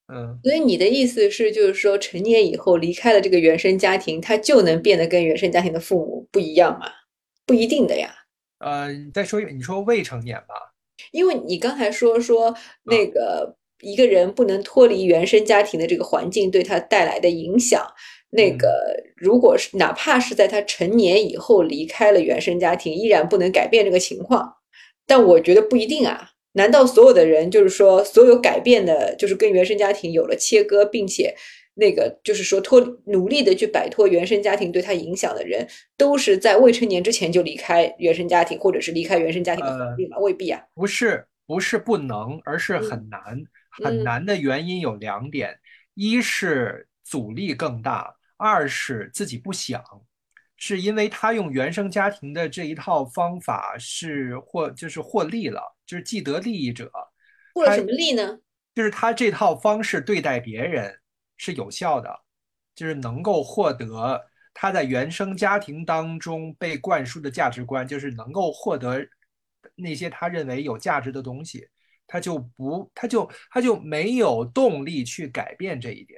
嗯。 所以你的意思是，就是说成年以后离开了这个原生家庭，他就能变得跟原生家庭的父母不一样吗？不一定的呀。 你再说你说未成年吧？ 因为你刚才说那啊。 个一个人不能脱离原生家庭的这个环境对他带来的影响，那个嗯。 如果是哪怕是在他成年以后离开了原生家庭，依然不能改变这个情况。但我觉得不一定啊。难道所有的人就是说所有改变的，就是跟原生家庭有了切割，并且那个就是说努力的去摆脱原生家庭对他影响的人，都是在未成年之前就离开原生家庭，或者是离开原生家庭的环呃， 境吗？未必啊。 不是不能，而是嗯很难。很嗯难的原因有两点：一是阻力更大，二是自己不想。是因为他用原生家庭的这一套方法就是获利了，就是既得利益者。他获了什么利呢？ 就是他这套方式对待别人是有效的，就是能够获得他在原生家庭当中被灌输的价值观，就是能够获得那些他认为有价值的东西，他就不，他就没有动力去改变这一点。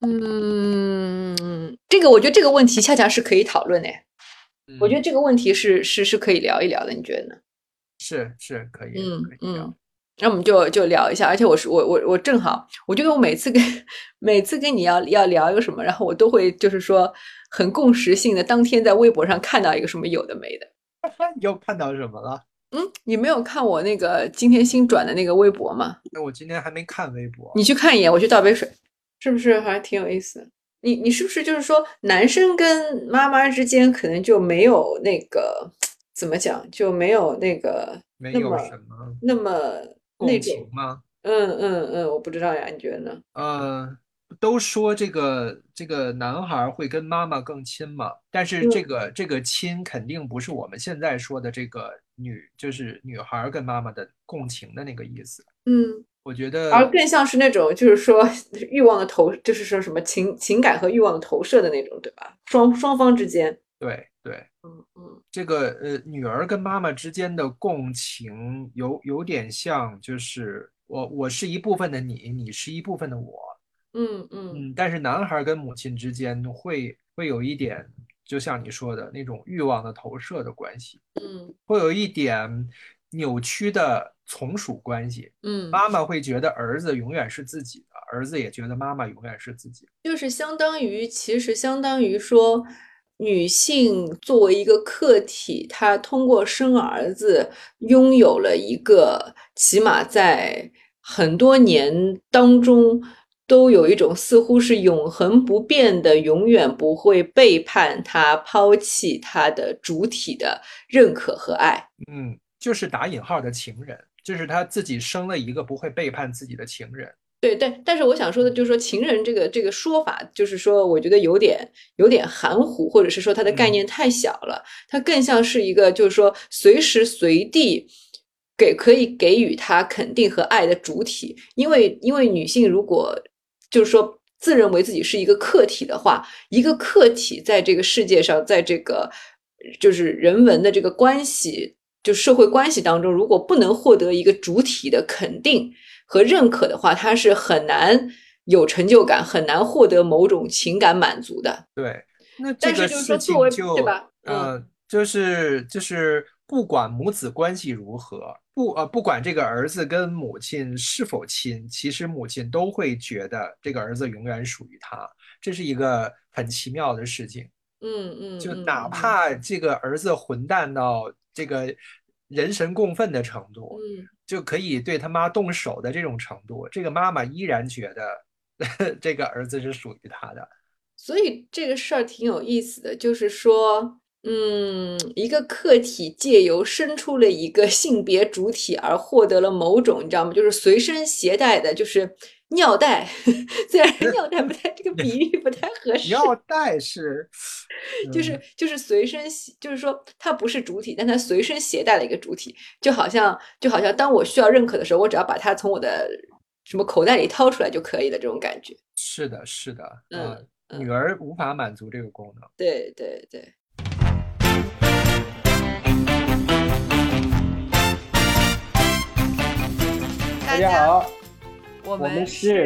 嗯，这个我觉得这个问题恰恰是可以讨论的。我觉得嗯。 这个问题是可以聊一聊的，你觉得呢？ 是可以聊。 那我们就聊一下。而且我正好，我觉得我每次跟你要聊一个什么，然后我都会就是说很共识性的，当天在微博上看到一个什么有的没的。 你又看到什么了？ 嗯，你没有看我那个今天新转的那个微博吗？ 那我今天还没看微你博。 去看一眼，我去倒杯水，是不是还挺有意思？你是不是就是说，男生跟妈妈之间可能就没有那个怎么讲，就没有那个没有那么什么那么那共情种， 吗？ 我不知道呀，你觉得呢？ 呃，都说这个男孩儿会跟妈妈更亲嘛，但是嗯这个亲肯定不是我们现在说的这个就是女孩儿跟妈妈的共情的那个意思。 嗯， 我觉得而更像是那种就是说欲望的投，就是说什么情感和欲望的投射的那种，对吧？双方之间， 对对。 嗯嗯这个女儿跟妈妈之间的共情有点像，就是我是一部分的你，你是一部分的我。 嗯嗯嗯，但是男孩跟母亲之间会有一点，就像你说的那种欲望的投射的关系， 嗯会有一点扭曲的从属关系。 嗯。 妈妈会觉得儿子永远是自己的，儿子也觉得妈妈永远是自己的。 就是相当于，其实相当于说，女性作为一个客体，她通过生儿子，拥有了一个起码在很多年当中都有一种似乎是永恒不变的、永远不会背叛她、抛弃她的主体的认可和爱。 嗯，就是打引号的情人，就是他自己生了一个不会背叛自己的情人。 对，但是我想说的就是说，情人这个说法，就是说，我觉得有点含糊，或者是说它的概嗯。 念太小了。它更像是一个，就是说随时随地可以给予他肯定和爱的主体。因为女性如果就是说自认为自己是一个客体的话，一个客体在这个世界上，在这个就是人文的这个关系，就社会关系当中，如果不能获得一个主体的肯定和认可的话，他是很难有成就感，很难获得某种情感满足的。 对，那这但是就是说， 个事作为对情就吧？嗯就是不管母子关系如何，不管这个儿子跟母亲是否亲，其实母亲都会觉得这个儿子永远属于他，这是一个很奇妙的事情。 嗯嗯就哪嗯嗯怕这个儿子混蛋到这个人神共愤的程度， 嗯。 就可以对他妈动手的这种程度，这个妈妈依然觉得这个儿子是属于他的。 所以这个事儿挺有意思的，就是说，一个客体借由生出了一个性别主体而获得了某种，你知道吗？就是随身携带的，就是尿袋。虽然尿袋不太这个比喻不太合尿适， 袋是， 就是随身携，就是说它不是主体，但它随身携带了一个主体，就好像当我需要认可的时候，我只要把它从我的什么口袋里掏出来就可以的这种感觉。 是的，是的， 嗯女嗯， 儿无法满足这个功能。 对对对。 大大家， 家好， 我我们们是是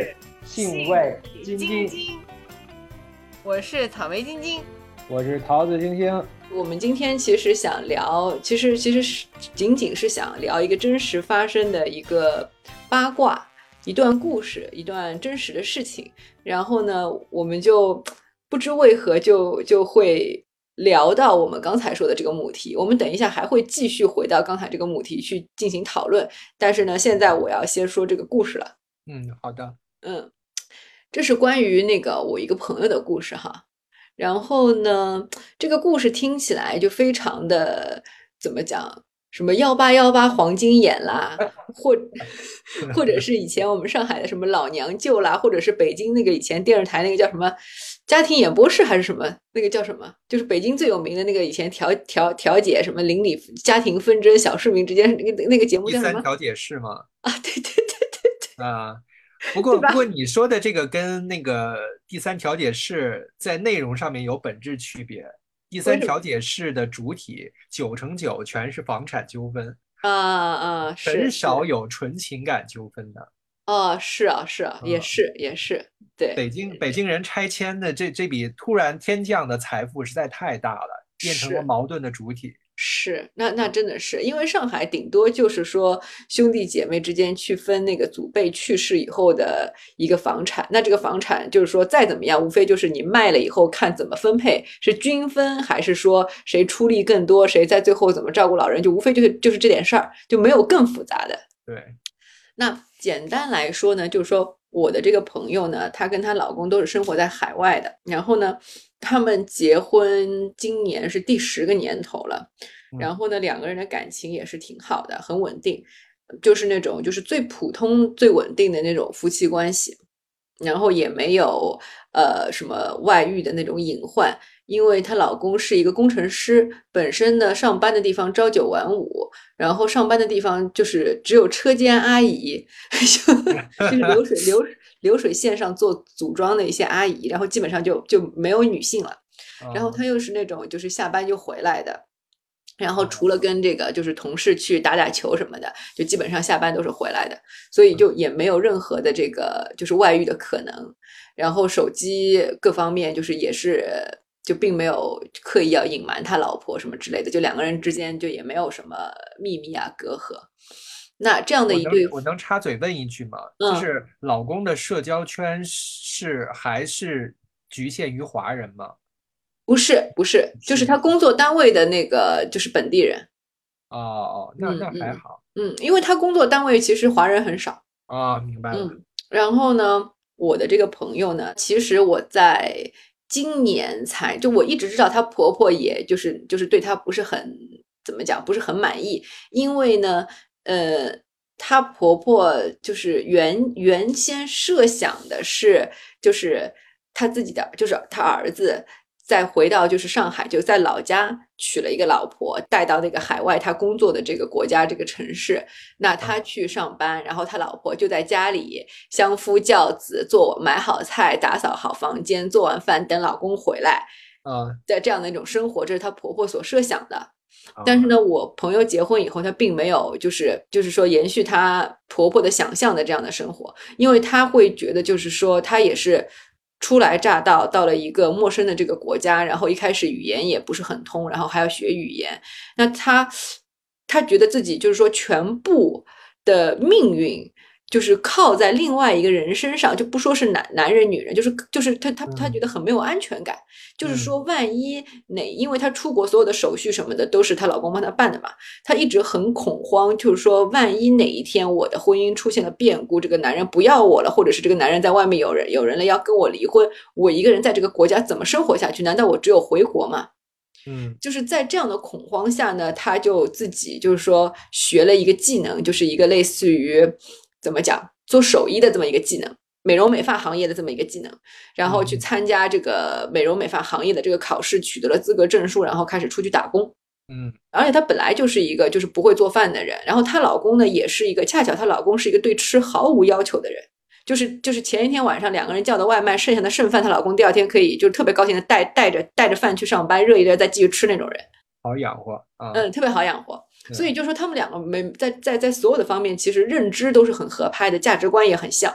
性味晶晶， 我是草莓晶晶， 我是桃子星星。 我们今天其实想聊，其实是仅仅是想聊一个真实发生的一个八卦，一段故事，一段真实的事情。然后呢，我们就不知为何就会聊到我们刚才说的这个母题。我们等一下还会继续回到刚才这个母题去进行讨论，但是呢，现在我要先说这个故事了。 好的。 这是关于那个我一个朋友的故事哈。然后呢，这个故事听起来就非常的怎么讲，什么1818黄金眼啦，或者是以前我们上海的什么老娘舅啦，或者是北京那个以前电视台那个叫什么家庭演播室还是什么，那个叫什么，就是北京最有名的那个以前调解什么邻里家庭纷争小市民之间那个节目叫什么？ 第三调解室吗？ 啊，对啊。不过你说的这个跟那个第三调解室在内容上面有本质区别。第三调解室的主体9成9全是房产纠纷， 是很少有纯情感纠纷的。 是啊，也是，对。 北京人拆迁的这笔突然天降的财富实在太大了，变成了矛盾的主体。 是，那真的是，因为上海顶多就是说兄弟姐妹之间去分那个祖辈去世以后的一个房产，那这个房产就是说再怎么样，无非就是你卖了以后看怎么分配，是均分还是说谁出力更多，谁在最后怎么照顾老人，就无非就是这点事儿，就没有更复杂的。 对， 那简单来说呢，就是说我的这个朋友呢，她跟她老公都是生活在海外的，然后呢，他们结婚今年是第10个年头了，然后呢，两个人的感情也是挺好的，很稳定，就是那种就是最普通最稳定的那种夫妻关系，然后也没有什么外遇的那种隐患。因为她老公是一个工程师，本身呢上班的地方朝9晚5，然后上班的地方就是只有车间阿姨，就是流水线上做组装的一些阿姨，然后基本上就没有女性了。然后她又是那种就是下班就回来的，然后除了跟这个就是同事去打打球什么的，就基本上下班都是回来的，所以就也没有任何的这个就是外遇的可能。然后手机各方面就是也是。就并没有刻意要隐瞒他老婆什么之类的，就两个人之间就也没有什么秘密啊隔阂。那这样的一对， 我能插嘴问一句吗？就是老公的社交圈还是局限于华人吗？ 不是，就是他工作单位的那个就是本地人。 那还好。 因为他工作单位其实华人很少。 明白了。 然后呢，我的这个朋友呢，其实我在今年就我一直知道她婆婆也就是对她不是很怎么讲，不是很满意，因为呢，她婆婆就是原先设想的是，就是她自己的，就是她儿子再回到就是上海，就在老家娶了一个老婆，带到那个海外他工作的这个国家这个城市，那他去上班，然后他老婆就在家里相夫教子，买好菜，打扫好房间，做完饭等老公回来，在这样的一种生活，这是他婆婆所设想的。但是呢，我朋友结婚以后，她并没有就是说延续她婆婆的想象的这样的生活，因为她会觉得就是说她也是初来乍到，到了一个陌生的这个国家，然后一开始语言也不是很通，然后还要学语言。那她觉得自己就是说全部的命运就是靠在另外一个人身上，就不说是男人女人，就是她觉得很没有安全感。就是说，万一因为她出国所有的手续什么的都是她老公帮她办的嘛，她一直很恐慌，就是说，万一哪一天我的婚姻出现了变故，这个男人不要我了，或者是这个男人在外面有人了要跟我离婚，我一个人在这个国家怎么生活下去？难道我只有回国吗？就是在这样的恐慌下呢，她就自己就是说学了一个技能，就是一个类似于怎么讲做手艺的这么一个技能。美容美发行业的这么一个技能，然后去参加这个美容美发行业的这个考试，取得了资格证书，然后开始出去打工。而且她本来就是一个就是不会做饭的人，然后她老公呢也是一个，恰巧她老公是一个对吃毫无要求的人，就是前一天晚上两个人叫的外卖，剩下的剩饭，她老公第二天可以就是特别高兴的带着饭去上班，热一热再继续吃那种人， 好养活特别好养活。所以就说他们两个在所有的方面其实认知都是很合拍的，价值观也很像。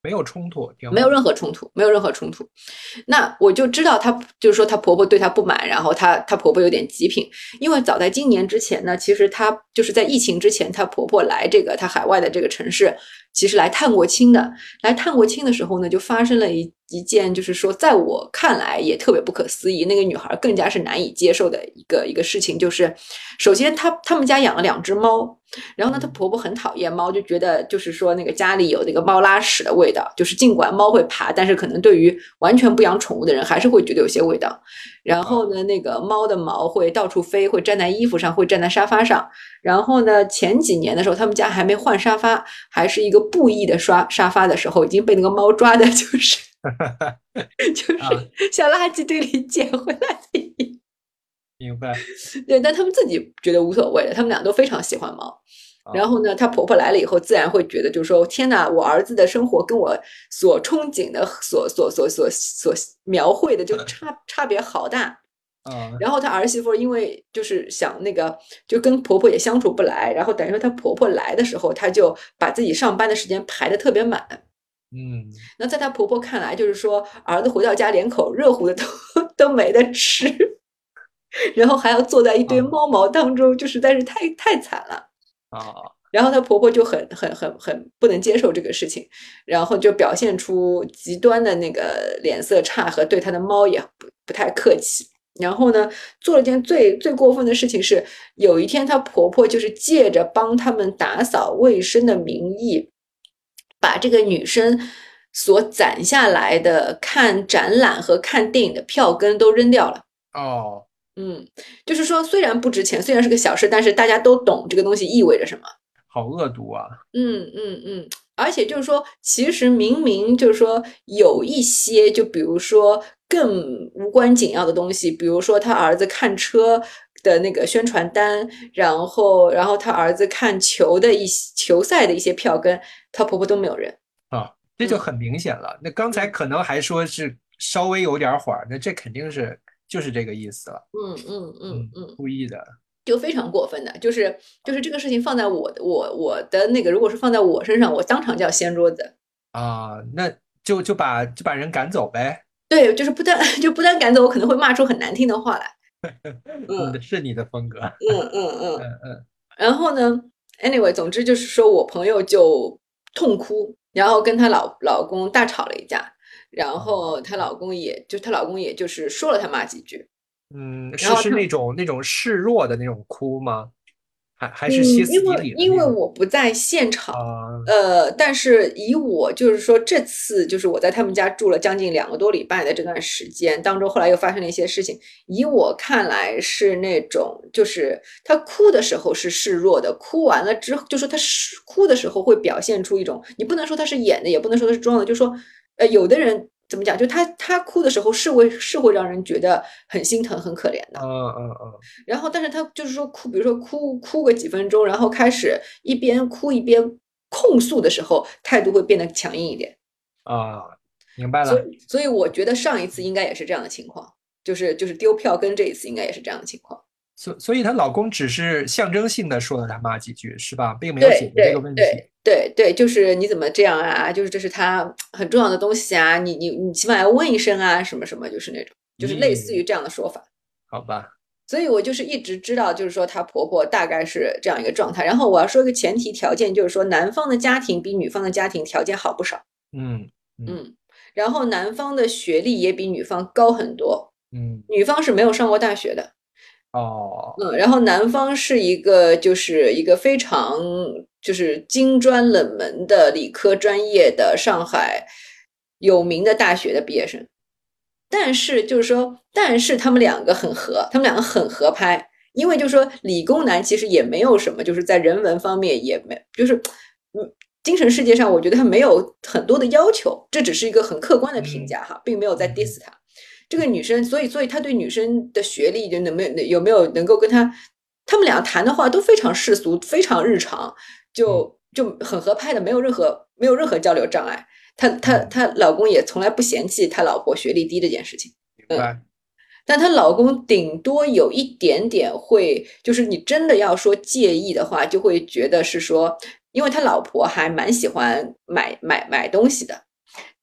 没有冲突，挺没有好。 任何冲突，没有任何冲突。那我就知道她就是说她婆婆对她不满，然后她婆婆有点极品，因为早在今年之前呢，其实她就是在疫情之前，她婆婆来这个她海外的这个城市，其实来探过亲的。来探过亲的时候呢，就发生了一件，就是说在我看来也特别不可思议，那个女孩更加是难以接受的一个事情，就是首先他们家养了2只猫。然后呢，她婆婆很讨厌猫，就觉得就是说那个家里有那个猫拉屎的味道，就是尽管猫会爬，但是可能对于完全不养宠物的人，还是会觉得有些味道。然后呢，那个猫的毛会到处飞，会站在衣服上，会站在沙发上。然后呢，前几年的时候，他们家还没换沙发，还是一个布艺的沙发的时候，已经被那个猫抓的，就是啊， 像垃圾堆里捡回来的一样。 明白对，但他们自己觉得无所谓的，他们俩都非常喜欢猫。然啊。 后呢，她婆婆来了以后，自然会觉得，就是说，天哪，我儿子的生活跟我所憧憬的、所描绘的，就差别好大。 啊， 然后她儿媳妇因为就是想那个，就跟婆婆也相处不来，然后等于说她婆婆来的时候，她就把自己上班的时间排得特别满。 嗯那在她婆婆看来，就是说儿子回到家连口热乎的都没得吃，然后还要坐在一堆啊猫毛当中，就实在是太惨了。 啊然后她婆婆就很不能接受这个事情，然后就表现出极端的那个脸色差和对她的猫也不太客气。然后呢，做了件最过分的事情是，有一天她婆婆就是借着帮他们打扫卫生的名义，把这个女生所攒下来的看展览和看电影的票根都扔掉了。 哦， 嗯，就是说虽然不值钱，虽然是个小事，但是大家都懂这个东西意味着什么。 好恶毒啊！ 而且就是说，其实明明就是说有一些，就比如说更无关紧要的东西，比如说他儿子看车的那个宣传单，然后他儿子看球赛的一些票根，他婆婆都没有人。 啊，这就嗯很明显了。那刚才嗯可能还说是稍微有点缓，那这肯定是就是这个意思了。 嗯， 故意的就非常过分的，就是这个事情放在我的那个，如果是放在我身上，我当场就要掀桌子。 啊，那就把人赶走呗。 对，就是不但赶走，我可能会骂出很难听的话来。嗯是你的风格。 嗯。 嗯然后呢，anyway，总之就是说我朋友就痛哭，然后跟她老公大吵了一架，然后她老公也就是说了她妈几句， 嗯， 然后她是那种示弱的那种哭吗？还嗯， 是歇斯底因为因为里的那种？ 我不在现场， 啊但是以我就是说这次就是我在他们家住了将近2个多礼拜的这段时间当中，后来又发生了一些事情，以我看来是那种就是他哭的时候是示弱的，哭完了之后就说他是哭的时候会表现出一种，你不能说他是演的，也不能说他是装的，就说有的人怎么讲，就他哭的时候是会让人觉得很心疼很可怜的。然后，但是他就是说哭，比如说哭个几分钟，然后开始一边哭一边控诉的时候，态度会变得强硬一点。 明白了。 所以，所以我觉得上一次应该也是这样的情况，就是丢票跟这一次应该也是这样的情况。 所以她老公只是象征性的说了她妈几句，是吧？并没有解对决这个对对问题。 对对，就是你怎么这样啊？就是这是他很重要的东西啊，你起码要问一声啊，什么什么，就是那种，就是类似咦， 于这样的说法。 好吧。 所以我就是一直知道，就是说她婆婆大概是这样一个状态。然后我要说一个前提条件，就是说男方的家庭比女方的家庭条件好不少， 嗯嗯嗯，然后男方的学历也比女方高很多， 嗯。 女方是没有上过大学的， 哦。 然后男方是一个非常就是金砖冷门的理科专业的上海有名的大学的毕业生。但是就是说，但是他们两个很合，他们两个很合拍，因为就是说理工男其实也没有什么，就是在人文方面也没，就是精神世界上我觉得他没有很多的要求，这只是一个很客观的评嗯价哈，并没有在嗯 diss 他。这个女生，所以他对女生的学历就有没有能够跟他们俩谈的话都非常世俗，非常日常， 嗯就很合拍的，没有任何交流障碍。 嗯。 她老公也从来不嫌弃他老婆学历低这件事情，嗯， 明白。 但她老公顶多有一点点会，就是你真的要说介意的话，就会觉得是说，因为他老婆还蛮喜欢买东西的，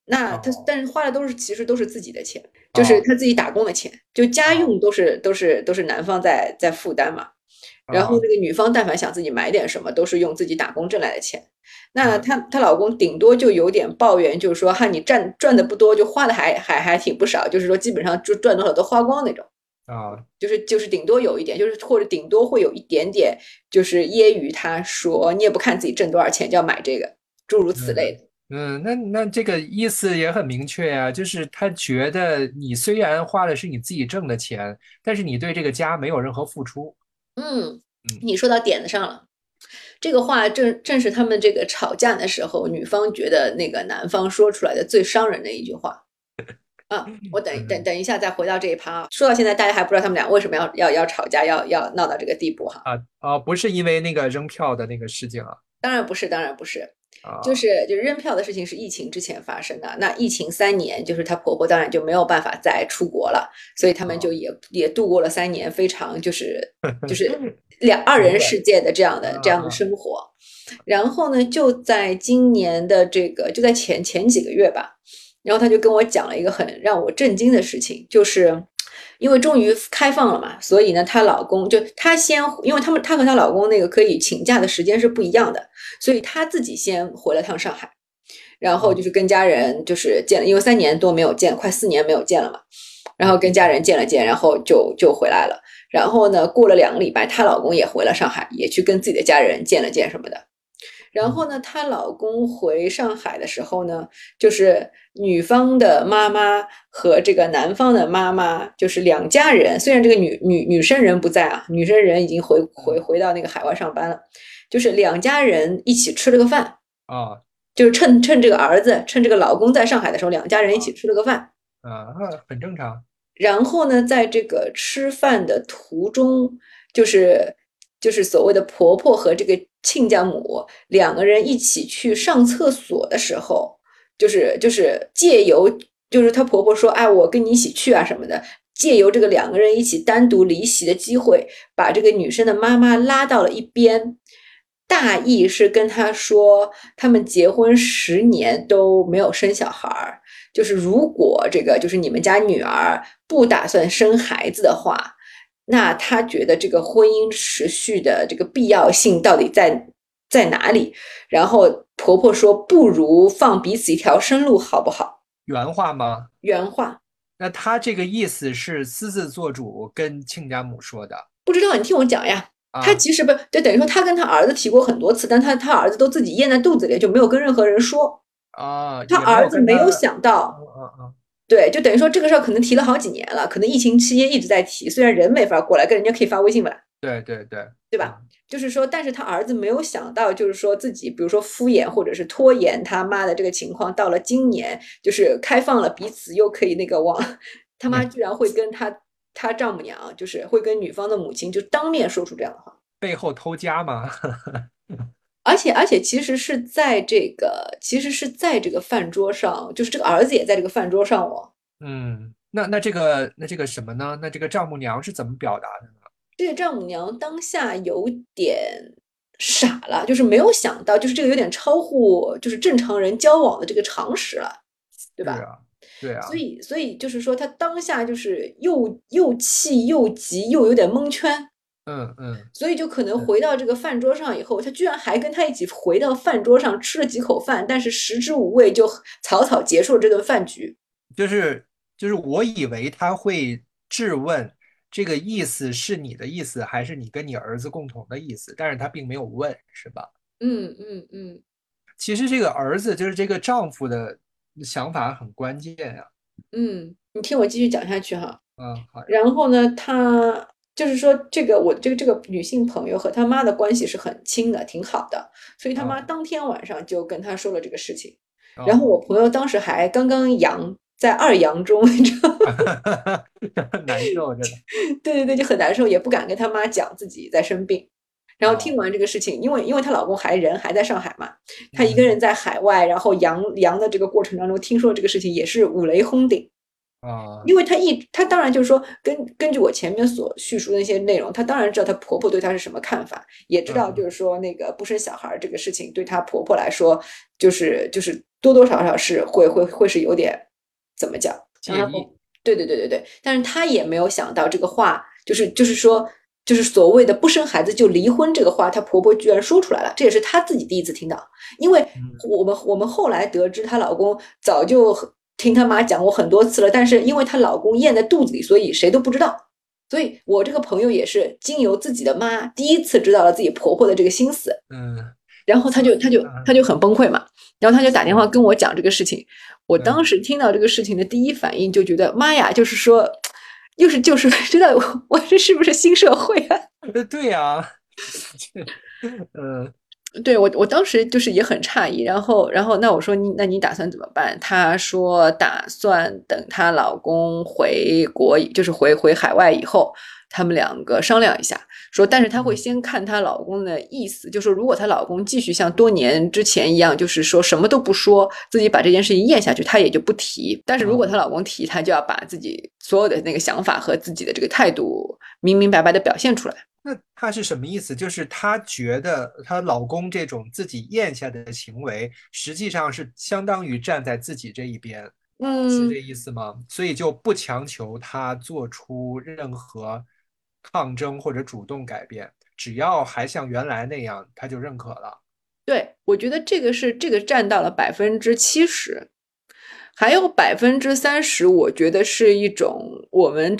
那他哦但是花的其实都是自己的钱，就是哦他自己打工的钱，就家哦用都是男方在负担嘛。然后哦那个女方但凡想自己买点什么，都是用自己打工挣来的钱。那啊她老公顶多就有点抱怨，就是说哈你赚的不多，就花的还挺不少，就是说基本上就赚多少都花光那种。 啊就是顶多有一点，就是或者顶多会有一点点，就是揶揄他说你也不看自己挣多少钱就要买这个，诸如此类嗯的。 那这个意思也很明确呀，就是他觉得你虽然花的是你自己挣的钱，但是你对这个家没有任何付出。 嗯， 嗯你说到点子上了。这个话正是他们这个吵架的时候，女方觉得那个男方说出来的最伤人的一句话啊。我嗯等一下再回到这一趴啊。说到现在，大家还不知道他们俩为什么要吵架，要闹到这个地步哈。 不是因为那个扔票的那个事情啊当然不是，当然不是，就啊是就是扔票的事情是疫情之前发生的。那疫情3年，就是她婆婆当然就没有办法再出国了，所以他们就啊也度过了3年非常就是二人平稳世界的这样的啊生活。然后呢，就在今年的就在前几个月吧，然后她就跟我讲了一个很让我震惊的事情，就是因为终于开放了嘛，所以呢，她老公就她先，因为她和她老公那个可以请假的时间是不一样的，所以她自己先回了趟上海，然后就是跟家人就是见了，因为3年多没有见，快4年没有见了嘛，然后跟家人见了见，然后就回来了。然后呢，过了2个礼拜，她老公也回了上海，也去跟自己的家人见了见什么的。然后呢，她老公回上海的时候呢，就是女方的妈妈和这个男方的妈妈，就是两家人。虽然这个女生人不在啊，女生人已经回到那个海外上班了，就是两家人一起吃了个饭， 啊就是趁这个儿子趁这个老公在上海的时候，两家人一起啊吃了个饭。 很正常。 然后呢，在这个吃饭的途中，就是就是所谓的婆婆和这个亲家母两个人一起去上厕所的时候，就是借由就是她婆婆说，哎，我跟你一起去啊什么的，借由这个两个人一起单独离席的机会，把这个女生的妈妈拉到了一边。大意是跟她说，他们结婚10年都没有生小孩儿，就是如果这个就是你们家女儿不打算生孩子的话，那她觉得这个婚姻持续的这个必要性到底在哪里？然后婆婆说，不如放彼此一条生路，好不好？ 原话吗？ 原话那他这个意思是私自做主跟亲家母说的不知道，你听我讲呀。他啊其实不就等于说，他跟他儿子提过很多次，但他儿子都自己咽在肚子里，就没有跟任何人说。他也没有儿子没有跟他想到，对，就等于说这个事儿可能提了好几年了，可能疫情期间一直在提，虽然人没法过来，跟人家可以发微信吧， 对对对， 对吧？就是说，但是他儿子没有想到，就是说自己，比如说敷衍或者是拖延他妈的这个情况，到了今年，就是开放了彼此又可以那个往，他妈居然会跟他丈母娘，就是会跟女方的母亲就当面说出这样的话。 背后偷家嘛。 而且其实是在这个饭桌上，就是这个儿子也在这个饭桌上哦。 那这个什么呢？那这个丈母娘是怎么表达的呢？ 这个丈母娘当下有点傻了，就是没有想到，就是这个有点超乎就是正常人交往的这个常识了，对吧？ 是啊，对啊， 所以就是说，她当下就是又气又急，又有点蒙圈。 嗯嗯所以就可能回到这个饭桌上以后，他居然还跟他一起回到饭桌上吃了几口饭，但是食之无味，就草草结束了这顿饭局。 就是我以为他会质问这个意思是你的意思，还是你跟你儿子共同的意思，但是他并没有问，是吧？ 嗯嗯嗯其实这个儿子就是这个丈夫的想法很关键呀。 嗯，你听我继续讲下去哈。 嗯，好呀。 然后呢，他就是说，我这个女性朋友和他妈的关系是很亲的，挺好的，所以他妈啊当天晚上就跟他说了这个事情。然后哦， 我朋友当时还刚刚阳，在2阳中，你知道吗？ 难受着呢。 对对对，就很难受，也不敢跟他妈讲自己在生病。然后听哦， 完这个事情，因为她老公人还在上海嘛，她一个嗯人在海外，然后阳的这个过程当中，听说这个事情也是五雷轰顶。 啊， 因为她当然就是说根据我前面所叙述的那些内容，她当然知道她婆婆对她是什么看法，也知道就嗯是说那个不生小孩这个事情对她婆婆来说，就是多多少少是会是有点怎么讲，让她婆介意。 对对对对对，但是她也没有想到这个话，就是说。就是所谓的不生孩子就离婚这个话，她婆婆居然说出来了，这也是她自己第一次听到。因为嗯我们后来得知，她老公早就听她妈讲过很多次了，但是因为她老公咽在肚子里，所以谁都不知道。所以我这个朋友也是经由自己的妈第一次知道了自己婆婆的这个心思， 嗯， 然后她所就她就她嗯就很崩溃嘛，然后她就打电话是跟我讲这个事情。我当嗯时听到这个事情的第一反应就觉得妈呀，就是说，就是知道我这是不是新社会啊？ 对呀，嗯对我当时就是也很诧异，然后那我说那你打算怎么办？她说打算等她老公回国，就是回海外以后，他们两个商量一下。说但是她会嗯先看她老公的意思，就说如果她老公继续像多年之前一样，就是说什么都不说，自己把这件事情咽下去，她也就不提。但是如果嗯， 她老公提，她就要把自己所有的那个想法和自己的这个态度明明白白的表现出来。 那她是什么意思？就是她觉得她老公这种自己咽下的行为，实际上是相当于站在自己这一边，是这嗯， 意思吗？所以就不强求她做出任何抗争或者主动改变，只要还像原来那样，她就认可了。 对，我觉得这个占到了70%，还有30%，我觉得是一种我们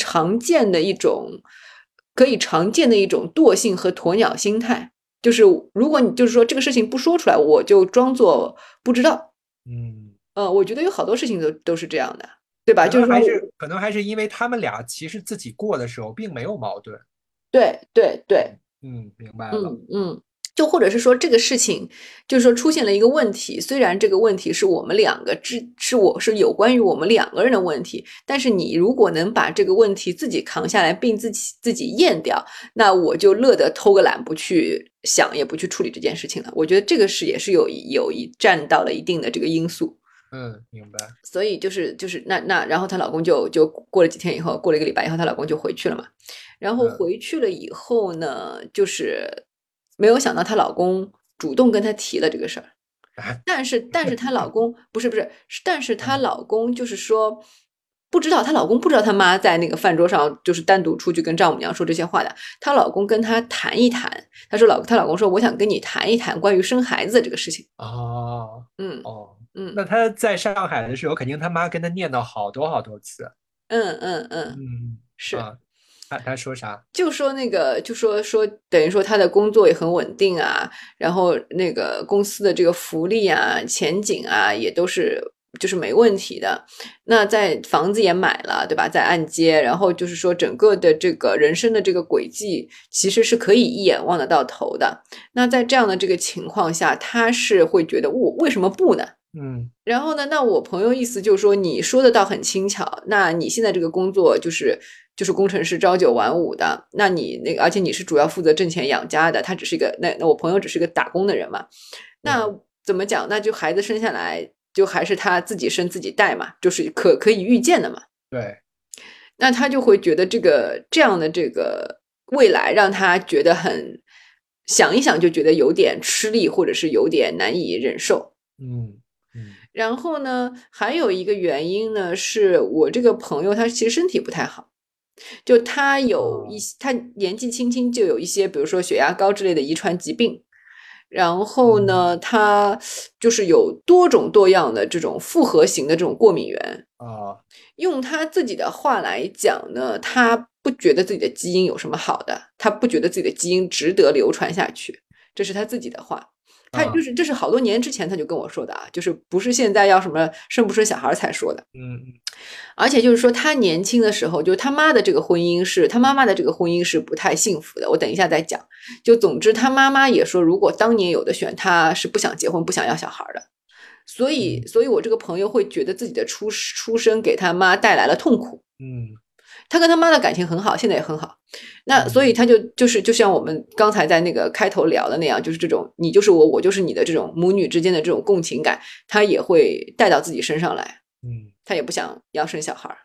常见的一种惰性和鸵鸟心态。就是如果你就是说这个事情不说出来，我就装作不知道。 嗯。 我觉得有好多事情都是这样的，对吧？ 可就是说， 能还是可能还是因为他们俩其实自己过的时候并没有矛盾。 对对对， 明白了。 嗯嗯，就或者是说这个事情，就是说出现了一个问题，虽然这个问题是我们两个是有关于我们两个人的问题，但是你如果能把这个问题自己扛下来，并自己咽掉，那我就乐得偷个懒，不去想，也不去处理这件事情了。我觉得这个是也是有占到了一定的这个因素。 明白。 所以就是那，然后她老公就过了几天以后，过了一个礼拜以后，她老公就回去了嘛。然后嗯， 回去了以后呢，就是没有想到她老公主动跟她提了这个事儿，但是她老公不是，但是她嗯老公就是说不知道，她老公不知道她妈在那个饭桌上就是单独出去跟丈母娘说这些话的。她老公跟她谈一谈，她老公说我想跟你谈一谈关于生孩子的这个事情。 哦嗯哦， 嗯那他在上海的时候，肯定他妈跟他念叨好多好多次。 嗯嗯嗯， 嗯是。 啊，他说啥？ 就说那个，就说等于说他的工作也很稳定啊，然后那个公司的这个福利啊、前景啊，也都是就是没问题的。那在房子也买了，对吧？在按揭，然后就是说整个的这个人生的这个轨迹，其实是可以一眼望得到头的。那在这样的这个情况下，他是会觉得我为什么不呢？ 嗯然后呢，那我朋友意思就是说，你说的倒很轻巧，那你现在这个工作就是工程师朝九晚五的，那你那个，而且你是主要负责挣钱养家的，他只是一个那我朋友只是个打工的人嘛，那对怎么讲？那就孩子生下来就还是他自己生自己带嘛，就是可以预见的嘛。 对， 那他就会觉得这样的这个未来让他觉得很想一想就觉得有点吃力，或者是有点难以忍受。 嗯嗯然后呢，还有一个原因呢，是我这个朋友他其实身体不太好，就啊他年纪轻轻就有一些，比如说血压高之类的遗传疾病。然后嗯呢，他就是有多种多样的这种复合型的这种过敏源。 啊用他自己的话来讲呢，他不觉得自己的基因有什么好的，他不觉得自己的基因值得流传下去，这是他自己的话。他就啊是这是好多年之前他就跟我说的啊，就是不是现在要什么生不生小孩才说的。 嗯而且就是说，他年轻的时候，就他妈的这个婚姻是他妈妈的这个婚姻是不太幸福的。我等一下再讲。就总之，他妈妈也说，如果当年有的选，他是不想结婚、不想要小孩的。所以我这个朋友会觉得自己的出生给他妈带来了痛苦。 嗯他跟他妈的感情很好，现在也很好。那所以嗯他就像我们刚才在那个开头聊的那样，就是这种你就是我，我就是你的这种母女之间的这种共情感，他也会带到自己身上来。 嗯他也不想要生小孩。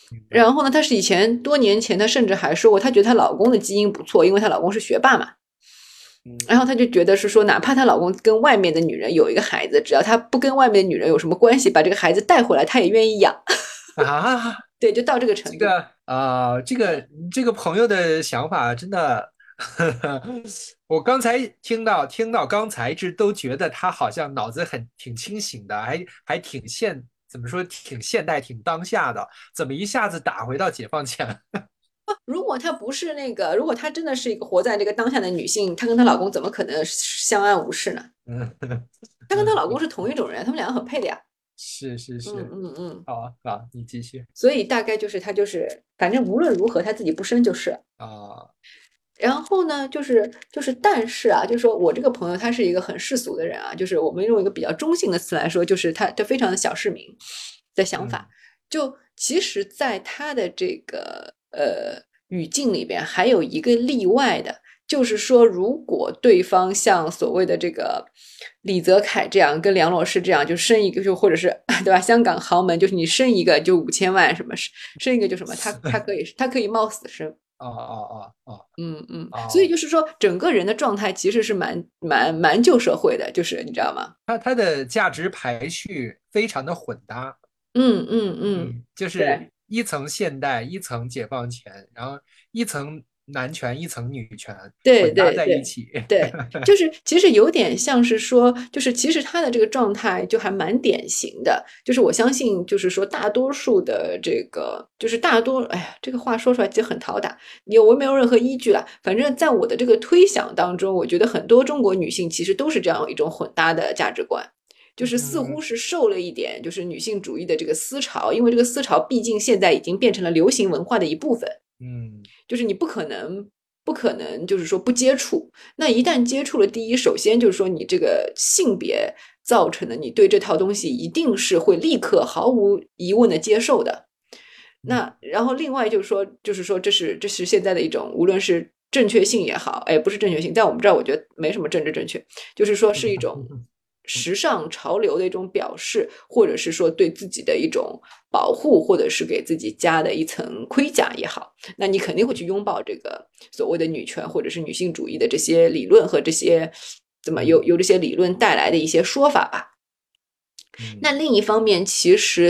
明白。 然后呢，她是多年前，她甚至还说过，她觉得她老公的基因不错，因为她老公是学霸嘛。 嗯然后她就觉得是说，哪怕她老公跟外面的女人有一个孩子，只要她不跟外面的女人有什么关系，把这个孩子带回来，她也愿意养。 啊， 对，就到这个程度。 这个这个朋友的想法真的，我刚才听到刚才都觉得他好像脑子挺清醒的，还怎么说挺现代挺当下的，怎么一下子打回到解放前？ 如果她不是那个，如果她真的是一个活在这个当下的女性，她跟她老公怎么可能相安无事呢？ 嗯她跟她老公是同一种人，他们两个很配的呀。 是是嗯是， 嗯嗯。 好啊好，你继续所以大概就是她就是，反正无论如何她自己不生就是了。 啊， 然后呢，但是啊，就是说我这个朋友他是一个很世俗的人啊，就是我们用一个比较中性的词来说，就是他非常的小市民的想嗯法。就其实，在他的这个语境里边，还有一个例外的，就是说，如果对方像所谓的这个李泽楷这样，跟梁洛施这样，就生一个就或者是对吧？香港豪门就是你生一个就5000万什么，生一个就什么，他可以冒死生。 哦哦哦哦嗯嗯，所以哦， 就是说，整个人的状态其实是蛮旧社会的，就是你知道吗？ 他的价值排序非常的混搭。 嗯嗯嗯， 嗯，就是对一层现代，一层解放前，然后一层男权，一层女权对混搭对对在一起。 对，就是其实有点像是说，就是其实他的这个状态就还蛮典型的，就是我相信，就是说大多数的这个，就是大多，哎呀，这个话说出来其实很讨打，我没有任何依据了。反正在我的这个推想当中，我觉得很多中国女性其实都是这样一种混搭的价值观。就是似乎嗯是受了一点，就是女性主义的这个思潮，因为这个思潮毕竟现在已经变成了流行文化的一部分。 嗯就是你不可能就是说不接触，那一旦接触了，第一，首先就是说你这个性别造成的，你对这套东西一定是会立刻毫无疑问的接受的。 嗯那然后另外就是说这是现在的一种，无论是正确性也好，哎，不是正确性，在我们这儿我觉得没什么政治正确，就是说是一种时尚潮流的一种表示，或者是说对自己的一种保护，或者是给自己加的一层盔甲也好，那你肯定会去拥抱这个所谓的女权或者是女性主义的这些理论和这些怎么嗯由这些理论带来的一些说法吧。那嗯另一方面，其实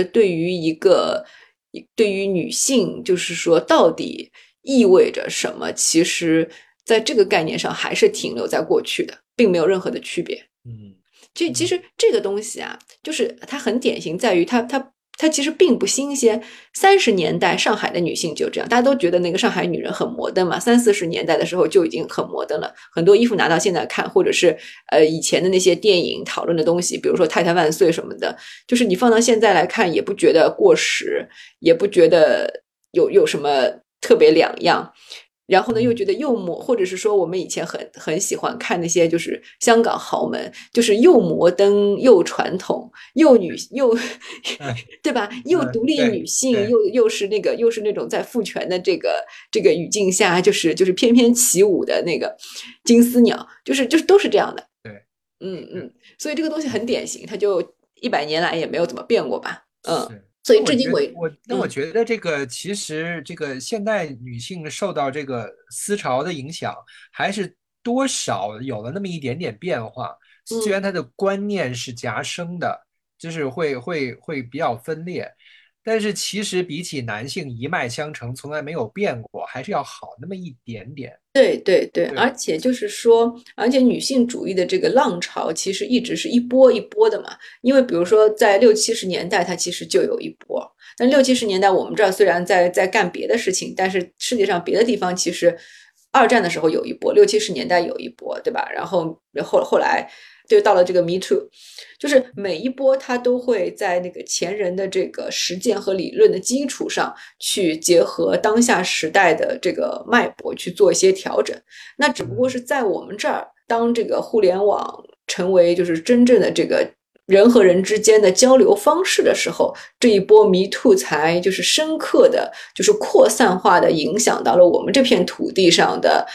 对于女性，就是说到底意味着什么，其实在这个概念上还是停留在过去的，并没有任何的区别。 嗯其嗯实这个东西啊，就是它很典型，在于它其实并不新鲜。30年代上海的女性就这样，大家都觉得那个上海女人很摩登嘛。30、40年代的时候就已经很摩登了，很多衣服拿到现在看，或者是以前的那些电影讨论的东西，比如说《太太万岁》什么的，就是你放到现在来看，也不觉得过时，也不觉得有什么特别两样。然后呢，又嗯， 觉得又或者是说我们以前很喜欢看那些就是香港豪门，就是又摩登又传统又哎对吧？又独立对女性， 对又是那种在父权的这个语境下，就是翩翩起舞的那个金丝鸟，就是都是这样的。 对是。 所以这个东西很典型，它就100年来也没有怎么变过吧。 是， 所以至今我觉得这个其实这个现代女性受到这个思潮的影响，还是多少有了那么一点点变化。虽然嗯。 她的观念是夹生的，就是会比较分裂，但是其实比起男性一脉相承，从来没有变过，还是要好那么一点点。 对对对，而对， 且就是说，而且女性主义的这个浪潮其实一直是一波一波的嘛。因为比如说在60、70年代，它其实就有一波。那60、70年代我们这儿虽然在干别的事情，但是世界上别的地方其实二战的时候有一波，60、70年代有一波，对吧？然后后来就到了这个 Me Too，就是每一波它都会在那个前人的这个实践和理论的基础上，去结合当下时代的这个脉搏去做一些调整。那只不过嗯是在我们这儿，当这个互联网成为就是真正的这个人和人之间的交流方式的时候，这一波迷兔才就是深刻的，就是扩散化的影响到了我们这片土地上的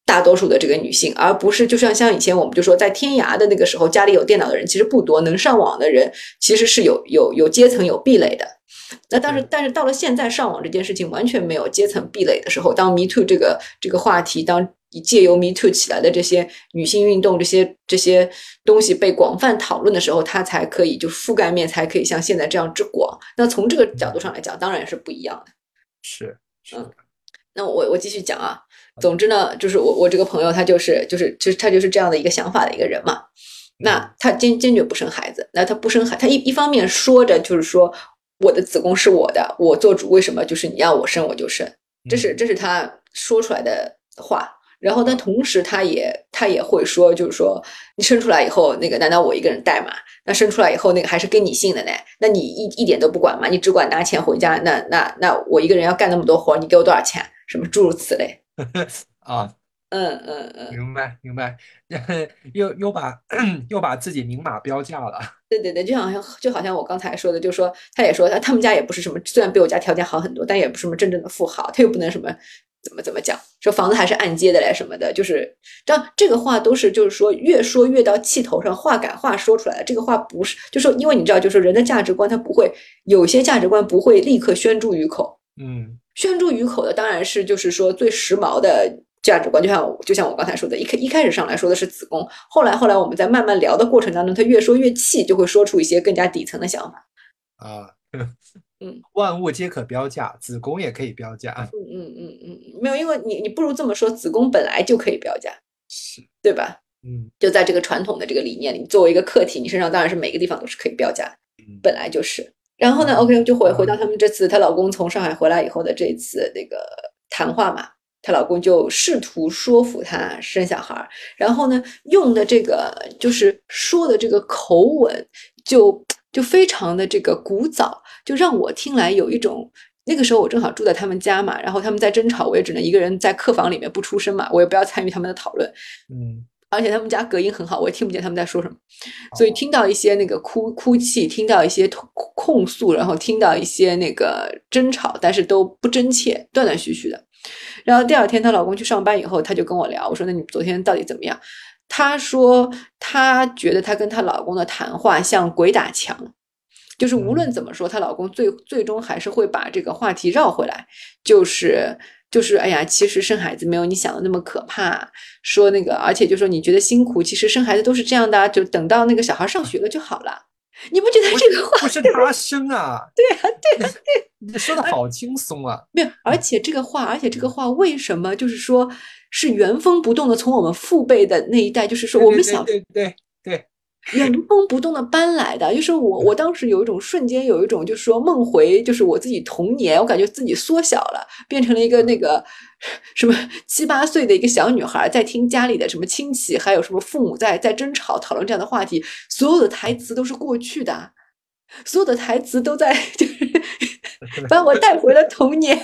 大多数的这个女性，而不是就像以前我们就说在天涯的那个时候，家里有电脑的人其实不多，能上网的人其实是有阶层有壁垒的。那但是到了现在，上网这件事情完全没有阶层壁垒的时候，当 Me Too 这个话题，当借由 Me Too 起来的这些女性运动这些东西被广泛讨论的时候，它才可以就覆盖面才可以像现在这样之广。那从这个角度上来讲，当然是不一样的。 是， 那我继续讲啊。总之呢，就是我这个朋友他就是他就是这样的一个想法的一个人嘛。那他坚决不生孩子，那他不生孩，他一方面说着就是说我的子宫是我的，我做主，为什么就是你要我生我就生，这是他说出来的话。然后但同时他也会说，就是说你生出来以后那个难道我一个人带吗？那生出来以后那个还是跟你姓的呢？那你一点都不管吗？你只管拿钱回家，那我一个人要干那么多活，你给我多少钱？什么诸如此类。 啊，明白明白，又把又把自己明码标价了。 对对对，就好像我刚才说的，就是说他也说他们家也不是什么，虽然比我家条件好很多，但也不是什么真正的富豪，他又不能什么怎么讲，说房子还是按揭的嘞什么的，就是这个话都是就是说越说越到气头上，话赶话说出来了。这个话不是就说，因为你知道，就是人的价值观他不会有些价值观不会立刻宣诸于口，宣诸于口的当然是就是说最时髦的价值观，就像我刚才说的，一开始上来说的是子宫，后来我们在慢慢聊的过程当中，他越说越气，就会说出一些更加底层的想法啊。万物皆可标价，子宫也可以标价。 没有，因为你不如这么说，子宫本来就可以标价， 是， 对吧？就在这个传统的这个理念里，作为一个客体，你身上当然是每个地方都是可以标价的，本来就是。然后呢，OK， 就回到他们这次她老公从上海回来以后的这次那个谈话嘛，她老公就试图说服她生小孩，然后呢，用的这个就是说的这个口吻就非常的这个古早，就让我听来有一种。那个时候我正好住在他们家嘛，然后他们在争吵，我也只能一个人在客房里面不出声嘛，我也不要参与他们的讨论。而且他们家隔音很好，我也听不见他们在说什么，所以听到一些那个哭泣，听到一些控诉，然后听到一些那个争吵，但是都不真切，断断续续的。然后第二天她老公去上班以后，她就跟我聊，我说那你昨天到底怎么样？她说她觉得她跟她老公的谈话像鬼打墙，就是无论怎么说，她老公最终还是会把这个话题绕回来，就是哎呀，其实生孩子没有你想的那么可怕。说那个，而且就说你觉得辛苦，其实生孩子都是这样的，就等到那个小孩上学了就好了。你不觉得这个话不是他生啊？ 对啊，对啊，对， 你说的好轻松啊！ 没有，而且这个话为什么就是说是原封不动的从我们父辈的那一代，就是说我们小对。 原封不动的搬来的，就是我当时有一种瞬间有一种就是说梦回，就是我自己童年，我感觉自己缩小了，变成了一个那个什么7、8岁的一个小女孩，在听家里的什么亲戚还有什么父母在争吵讨论这样的话题，所有的台词都是过去的，所有的台词都在就是把我带回了童年。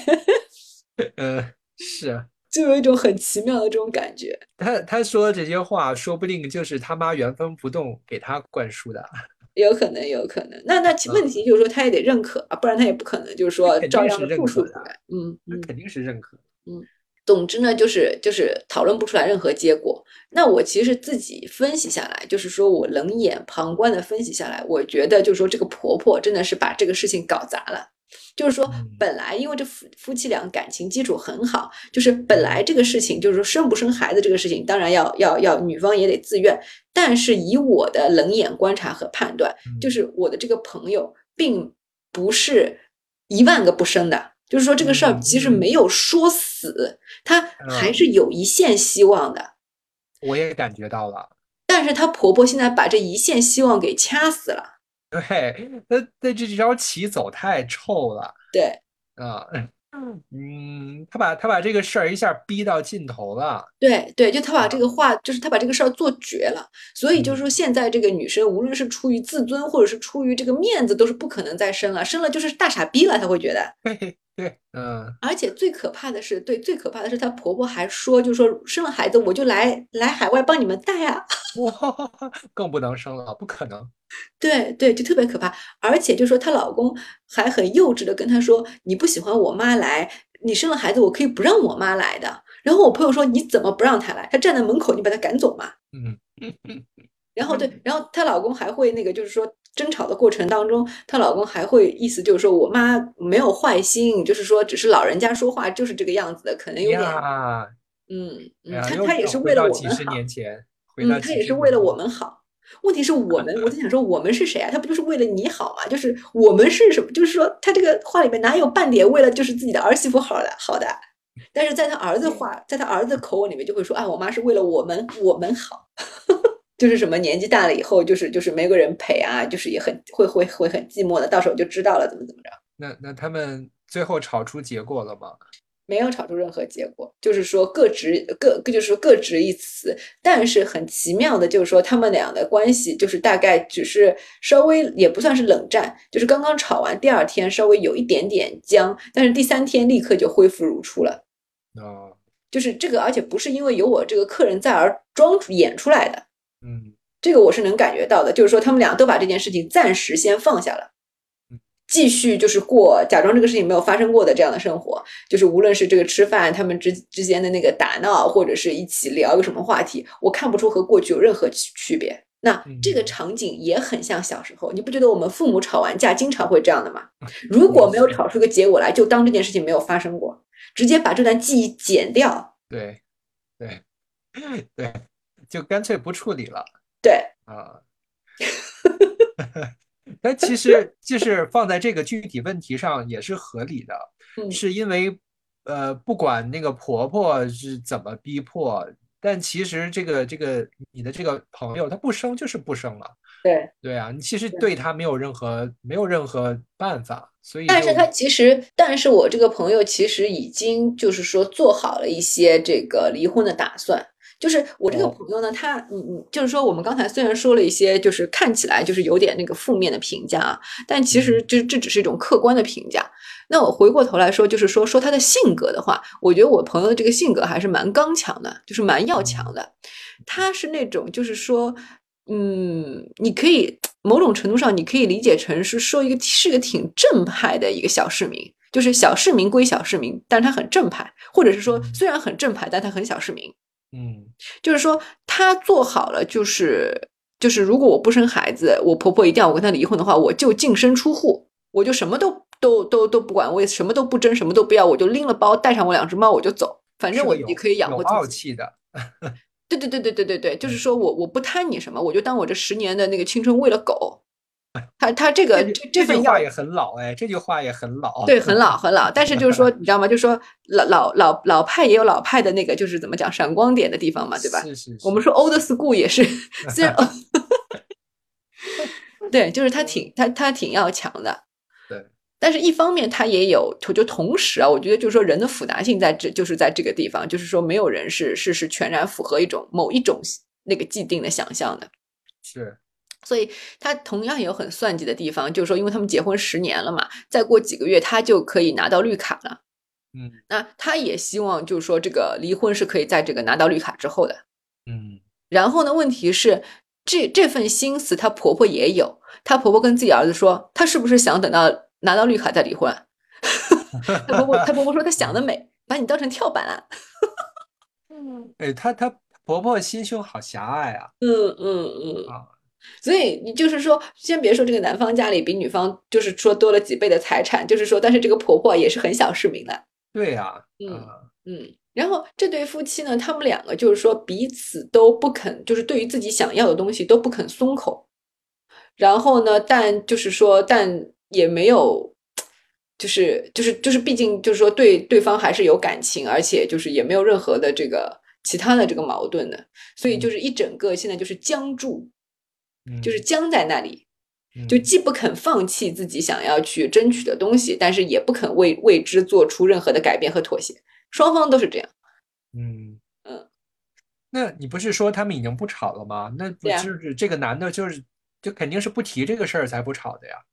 是。 就有一种很奇妙的这种感觉。 他说的这些话，说不定就是他妈原封不动给他灌输的。 有可能。那问题就是说，他也得认可啊，不然他也不可能就是说照样的复述出来。 那肯定是认可。 总之呢，就是讨论不出来任何结果。那我其实自己分析下来，就是说我冷眼旁观的分析下来，我觉得就是说这个婆婆真的是把这个事情搞砸了。就是说，本来因为这夫妻俩感情基础很好，就是本来这个事情就是说生不生孩子这个事情，当然要女方也得自愿。但是以我的冷眼观察和判断，就是我的这个朋友并不是10000个不生的，就是说这个事儿其实没有说死，他还是有一线希望的。 我也感觉到了。 但是她婆婆现在把这一线希望给掐死了。 对，那这条棋走太臭了。 对， 他把这个事儿一下逼到尽头了。 对，就他把这个话，就是他把这个事儿做绝了。所以就是说，现在这个女生，无论是出于自尊，或者是出于这个面子，都是不可能再生了。生了就是大傻逼了，他会觉得。 对，嗯， 而且最可怕的是，对，最可怕的是她婆婆还说，就说生了孩子我就来海外帮你们带啊。 哇，更不能生了，不可能。 对对，就特别可怕。而且就说她老公还很幼稚的跟她说，你不喜欢我妈来，你生了孩子我可以不让我妈来的。然后我朋友说你怎么不让她来？她站在门口，你把她赶走嘛。 嗯， 然后对，然后她老公还会那个，就是说争吵的过程当中，她老公还会意思就是说我妈没有坏心，就是说只是老人家说话就是这个样子的，可能有点呀，哎呀， 她也是为了回到我们好， 几十年前，回到她几也是为了我十年前。 们好。问题是我在想说我们是谁啊？他不就是为了你好吗？就是我们是什么？就是说他这个话里面哪有半点为了就是自己的儿媳妇好的？但是在他儿子话，在他儿子口吻里面就会说啊，我妈是为了我们好。就是什么年纪大了以后，就是没个人陪啊，就是也很会很寂寞的，到时候就知道了怎么着。 那他们最后吵出结果了吗？ 没有吵出任何结果，就是说各执一词。但是很奇妙的，就是说他们俩的关系就是大概只是稍微也不算是冷战，就是刚刚吵完，第二天稍微有一点点僵，但是第三天立刻就恢复如初了。 哦， 就是这个，而且不是因为有我这个客人在而演出来的， 嗯这个我是能感觉到的。就是说他们俩都把这件事情暂时先放下了。 嗯继续就是过假装这个事情没有发生过的这样的生活，就是无论是这个吃饭，他们之间的那个打闹，或者是一起聊个什么话题，我看不出和过去有任何区别。那这个嗯， 场景也很像小时候，你不觉得我们父母吵完架经常会这样的吗？如果没有也是， 吵出个结果来，就当这件事情没有发生过，直接把这段记忆剪掉。 对对对，就干脆不处理了对， 啊。但其实就是放在这个具体问题上也是合理的， 嗯， 是因为不管那个婆婆是怎么逼迫，但其实这个你的这个朋友她不生就是不生了， 对。 对啊，你其实对她没有任何办法，所以就但是他其实，但是我这个朋友其实已经就是说做好了一些这个离婚的打算。就是我这个哦， 朋友呢，他就是说我们刚才虽然说了一些，就是看起来就是有点那个负面的评价啊，但其实嗯这只是一种客观的评价。那我回过头来说，就是说他的性格的话，我觉得我朋友的这个性格还是蛮刚强的，就是蛮要强嗯的。他是那种就是说你可以某种程度上，你可以理解成是说是个挺正派的一个小市民，就是小市民归小市民，但是他很正派，或者是说嗯虽然很正派，但他很小市民。 嗯， 就是说他做好了，就是如果我不生孩子，我婆婆一定要我跟他离婚的话，我就净身出户，我就什么都不管，我也什么都不争，什么都不要，我就拎了包，带上我两只猫，我就走，反正是个我自己可以养有活自己。 傲气的， 对，就是嗯， 说我不贪你什么，我就当我这10年的那个青春喂了狗。他这个这句这份要这句话也很老哎，这句话也很老， 对很老很老，但是就是说你知道吗？就是说老派也有老派的那个就是怎么讲闪光点的地方嘛，对吧？ 是是是， 我们说 old school 也是，虽然对，就是他挺要强的， 对， 但是一方面他也有，就同时啊，我觉得就是说人的复杂性就是在这个地方，就是说没有人是全然符合某一种那个既定的想象的。 是， 所以他同样也有很算计的地方，就是说，因为他们结婚10年了嘛，再过几个月他就可以拿到绿卡了。 嗯那他也希望就是说，这个离婚是可以在这个拿到绿卡之后的。 嗯， 然后呢，问题是这份心思，她婆婆也有。她婆婆跟自己儿子说，她是不是想等到拿到绿卡再离婚？她婆婆说，她想得嗯， 美，把你当成跳板啊。 哎，她婆婆心胸好狭隘啊嗯。 啊， 所以你就是说，先别说这个男方家里比女方就是说多了几倍的财产，就是说，但是这个婆婆也是很小市民的。 对呀， 嗯啊， 然后这对夫妻呢，他们两个就是说彼此都不肯，就是对于自己想要的东西都不肯松口。然后呢，但就是说，但也没有，就是，毕竟就是说对方还是有感情，而且就是也没有任何的这个其他的这个矛盾的，所以就嗯是一整个现在就是僵住，就是嗯僵在那里，就嗯既不肯放弃自己想要去争取的东西，但是也不肯为之做出任何的改变和妥协，双方都是这样。 嗯， 嗯， 那你不是说他们已经不吵了吗？那不对呀。 就是这个男的，就肯定是不提这个事儿才不吵的呀？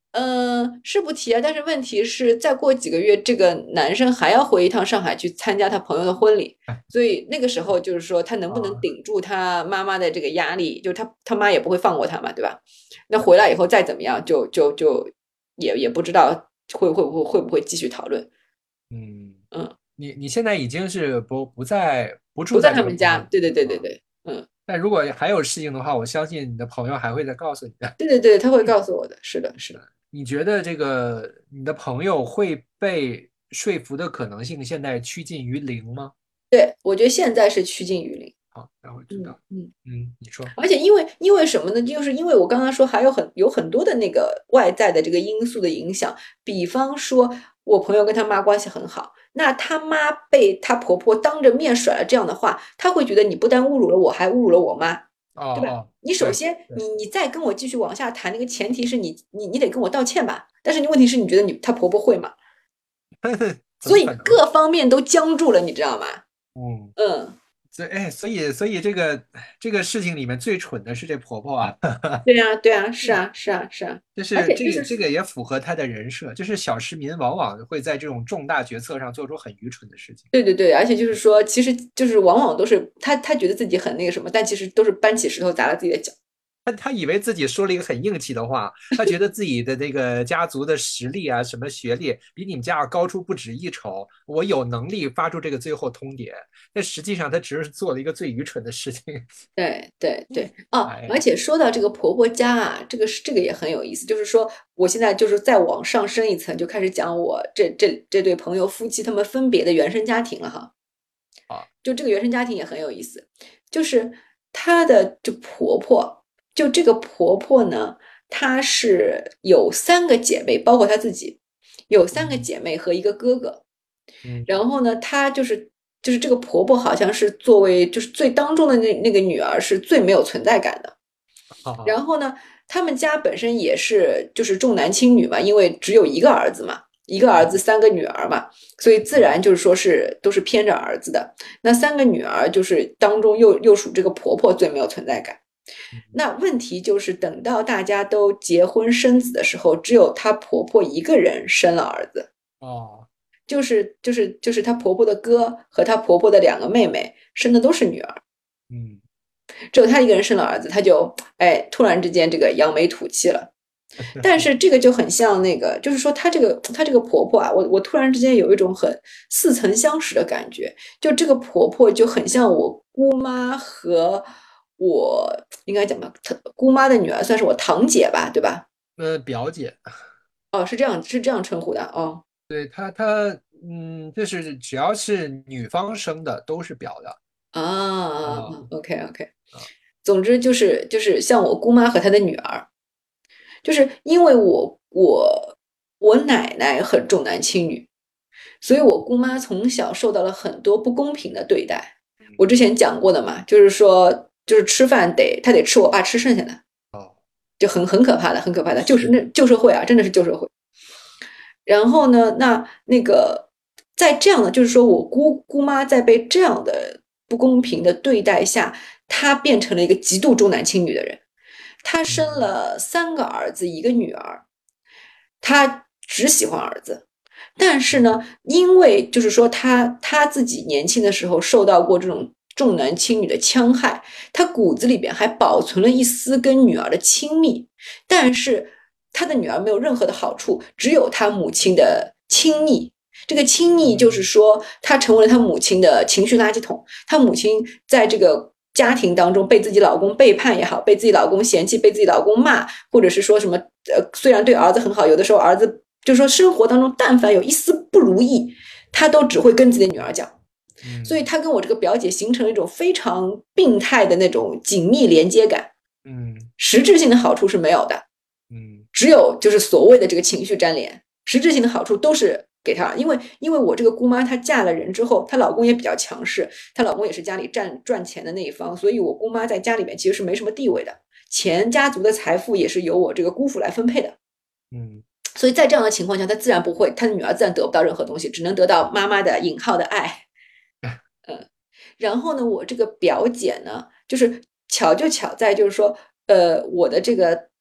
是不提啊，但是问题是，再过几个月，这个男生还要回一趟上海去参加他朋友的婚礼，所以那个时候就是说，他能不能啊， 顶住他妈妈的这个压力？就是他妈也不会放过他嘛，对吧？那回来以后再怎么样，就也不知道会不会继续讨论。 嗯， 嗯， 你现在已经是不住不在在这他们家， 个朋友对对对对啊， 对，嗯， 但如果还有事情的话，我相信你的朋友还会再告诉你的。 对对对，他会告诉我的，是的，是的。 你觉得这个你的朋友会被说服的可能性现在趋近于零吗？ 对，我觉得现在是趋近于零。 好，那我知道。 嗯嗯。 你说。 而且因为什么呢？就是因为我刚刚说还有很多的那个外在的这个因素的影响，比方说我朋友跟他妈关系很好，那他妈被他婆婆当着面甩了这样的话，他会觉得你不但侮辱了我，还侮辱了我妈，对吧？ 哦哦， 你首对先对， 你再跟我继续往下谈，那个前提是你得跟我道歉吧？但是你问题是你觉得她婆婆会吗？ 怎么可能？ 所以各方面都僵住了，你知道吗？ 嗯， 嗯。 所以这个事情里面最蠢的是这婆婆啊。 对呀，对呀，是啊，是啊，是啊， 就是而且就是这个这个也符合她的人设，就是小市民往往会在这种重大决策上做出很愚蠢的事情。 对对对，而且就是说，其实就是往往都是他觉得自己很那个什么，但其实都是搬起石头砸了自己的脚。 他以为自己说了一个很硬气的话，他觉得自己的那个家族的实力啊，什么学历比你们家要高出不止一筹，我有能力发出这个最后通牒。但实际上他只是做了一个最愚蠢的事情。 对对对，哦， 哎呀， 而且说到这个婆婆家啊，这个也很有意思，就是说我现在就是再往上升一层，就开始讲我这对朋友夫妻他们分别的原生家庭了哈。 啊， 就这个原生家庭也很有意思，就是她的就婆婆，就这个婆婆呢，她是有3个姐妹，包括她自己，有3个嗯姐妹和一个哥哥。 嗯， 然后呢，她就是这个婆婆好像是作为就是最当中的那个女儿是最没有存在感的。然好， 后呢，他们家本身也是就是重男轻女嘛，因为只有一个儿子嘛，一个儿子3个女儿嘛，所以自然就是说是都是偏着儿子的。那3个女儿就是当中又属这个婆婆最没有存在感。那问题就是等到大家都结婚生子的时候，只有她婆婆一个人生了儿子， 哦， 就是她婆婆的哥和她婆婆的2个妹妹生的都是女儿。 嗯， 只有她一个人生了儿子，她就突然之间这个扬眉吐气了。但是这个就很像那个，就是说她这个婆婆啊，我突然之间有一种很似曾相识的感觉，就这个婆婆就很像我姑妈和我应该讲吧，姑妈的女儿算是我堂姐吧，对吧？ 表姐， 哦，是这样称呼的哦。 对她，就是只要是女方生的都是表的啊 OK OK， 啊， 总之就是像我姑妈和她的女儿，就是因为我奶奶很重男轻女，所以我姑妈从小受到了很多不公平的对待。我之前讲过的嘛，就是说就是吃饭她得吃我爸吃剩下的， 哦， 就很可怕的，很可怕的，就是那是， 旧社会啊，真的是旧社会。然后呢，那个在这样的，就是说我姑妈在被这样的不公平的对待下，她变成了一个极度重男轻女的人。她生嗯了3个儿子，一个女儿，她只喜欢儿子。但是呢，因为就是说她自己年轻的时候受到过这种重男轻女的戕害，她骨子里边还保存了一丝跟女儿的亲密，但是她的女儿没有任何的好处，只有她母亲的亲昵。这个亲昵就是嗯说，她成为了她母亲的情绪垃圾桶。她母亲在这个家庭当中被自己老公背叛也好，被自己老公嫌弃，被自己老公骂，或者是说什么虽然对儿子很好，有的时候儿子就是说生活当中但凡有一丝不如意，她都只会跟自己的女儿讲。所以嗯她跟我这个表姐形成了一种非常病态的那种紧密连接感， 嗯实质性的好处是没有的， 嗯只有就是所谓的这个情绪粘连，实质性的好处都是给她。因为我这个姑妈她嫁了人之后，她老公也比较强势，她老公也是家里赚钱的那一方，所以我姑妈在家里面其实是没什么地位的，钱家族的财富也是由我这个姑父来分配的。 嗯所以在这样的情况下，她自然不会，她的女儿自然得不到任何东西，只能得到妈妈的引号的爱。然后呢，我这个表姐呢，就是巧就巧在就是说，我的这个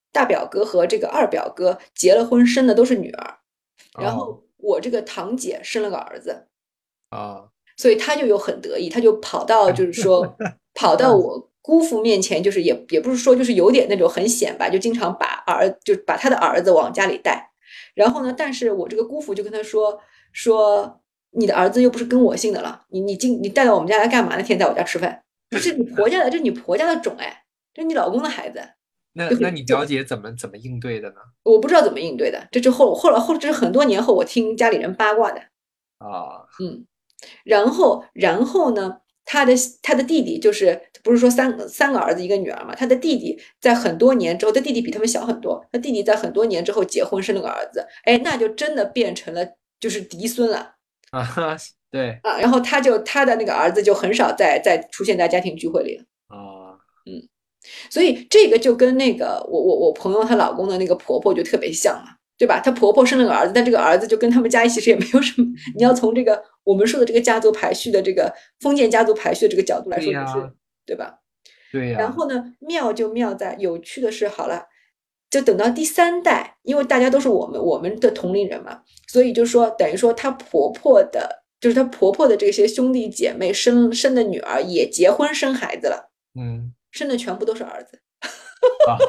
大表哥和这个二表哥结了婚，生的都是女儿，然哦后我这个堂姐生了个儿子， 哦， 所以他就有很得意，他就跑到就是说跑到嗯我姑父面前，就是也不是说就是有点那种很显摆，就经常就把他的儿子往家里带。然后呢，但是我这个姑父就跟他说你的儿子又不是跟我姓的了，你带到我们家来干嘛？那天在我家吃饭，这是你婆家的，这是你婆家的种哎，这是你老公的孩子， 那你表姐怎么应对的呢？ 我不知道怎么应对的，这是这是很多年后我听家里人八卦的， 啊， 嗯。然后呢，他的弟弟就是不是说三个儿子一个女儿嘛？他的弟弟在很多年之后，他弟弟比他们小很多，他弟弟在很多年之后结婚生了个儿子，哎，那就真的变成了就是嫡孙了啊哈，对啊。然后他的那个儿子就很少再出现在家庭聚会里了， 啊， 嗯。所以这个就跟那个我朋友她老公的那个婆婆就特别像嘛，对吧？她婆婆生了个儿子，但这个儿子就跟他们家其实也没有什么。你要从这个我们说的这个家族排序的这个封建家族排序的这个角度来说，也对呀是对吧？ 对呀， 然后呢，妙就妙在有趣的是，好了，就等到第三代，因为大家都是我们的同龄人嘛，所以就说等于说她婆婆的，就是她婆婆的这些兄弟姐妹生的女儿也结婚生孩子了， 嗯生的全部都是儿子。 啊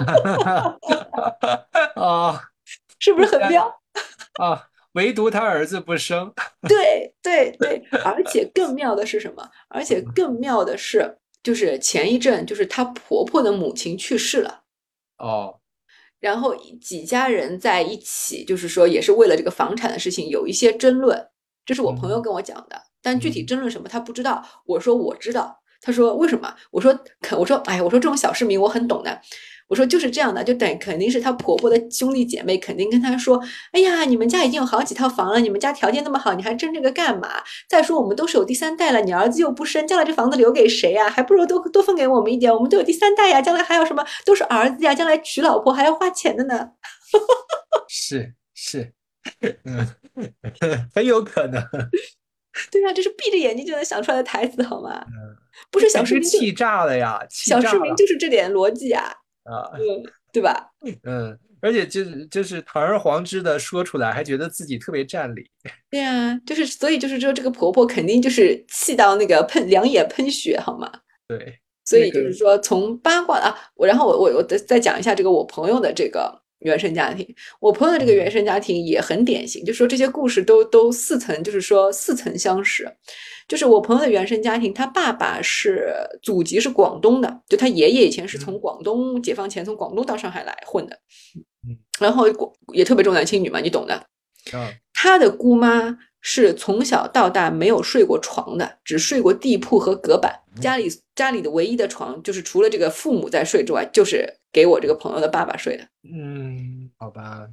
啊， 是不是很但妙？ 啊，唯独他儿子不生。 对对对，而且更妙的是什么？而且更妙的是，就是前一阵，就是她婆婆的母亲去世了， 哦， 然后几家人在一起，就是说也是为了这个房产的事情有一些争论，这是我朋友嗯跟我讲的，但具体嗯争论什么他不知道。我说我知道，他说为什么？我说哎，我说这种小市民我很懂的。我说就是这样的，就肯定是她婆婆的兄弟姐妹肯定跟她说，哎呀，你们家已经有好几套房了，你们家条件那么好，你还争这个干嘛？再说我们都是有第三代了，你儿子又不生，将来这房子留给谁呀？还不如多分给我们一点，我们都有第三代呀，将来还有什么都是儿子呀，将来娶老婆还要花钱的呢。 是是，嗯，很有可能。 对啊，这是闭着眼睛就能想出来的台词好吗？ 嗯， 不是肯小市民就定是气炸了呀，气小市民炸了就是这点逻辑啊， 啊！ 对吧？ 嗯，而且就是堂而皇之的说出来，还觉得自己特别占理。 对啊，就是所以就是说这个婆婆肯定就是气到那个两眼喷血好吗？ 对， 所那个， 以就是说，从八卦啊，然后我再讲一下这个我朋友的这个原生家庭。我朋友的这个原嗯生家庭也很典型，就说这些故事都似曾，就是说似曾相识。就是我朋友的原生家庭，他爸爸是祖籍是广东的，就他爷爷以前是从嗯广东解放前从广东到上海来混的， 嗯然后也特别重男轻女嘛，你懂的。 啊他的姑妈是从小到大没有睡过床的，只睡过地铺和隔板。家里的唯一的床，就是除了这个父母在睡之外，就是给我这个朋友的爸爸睡的。 嗯，好吧，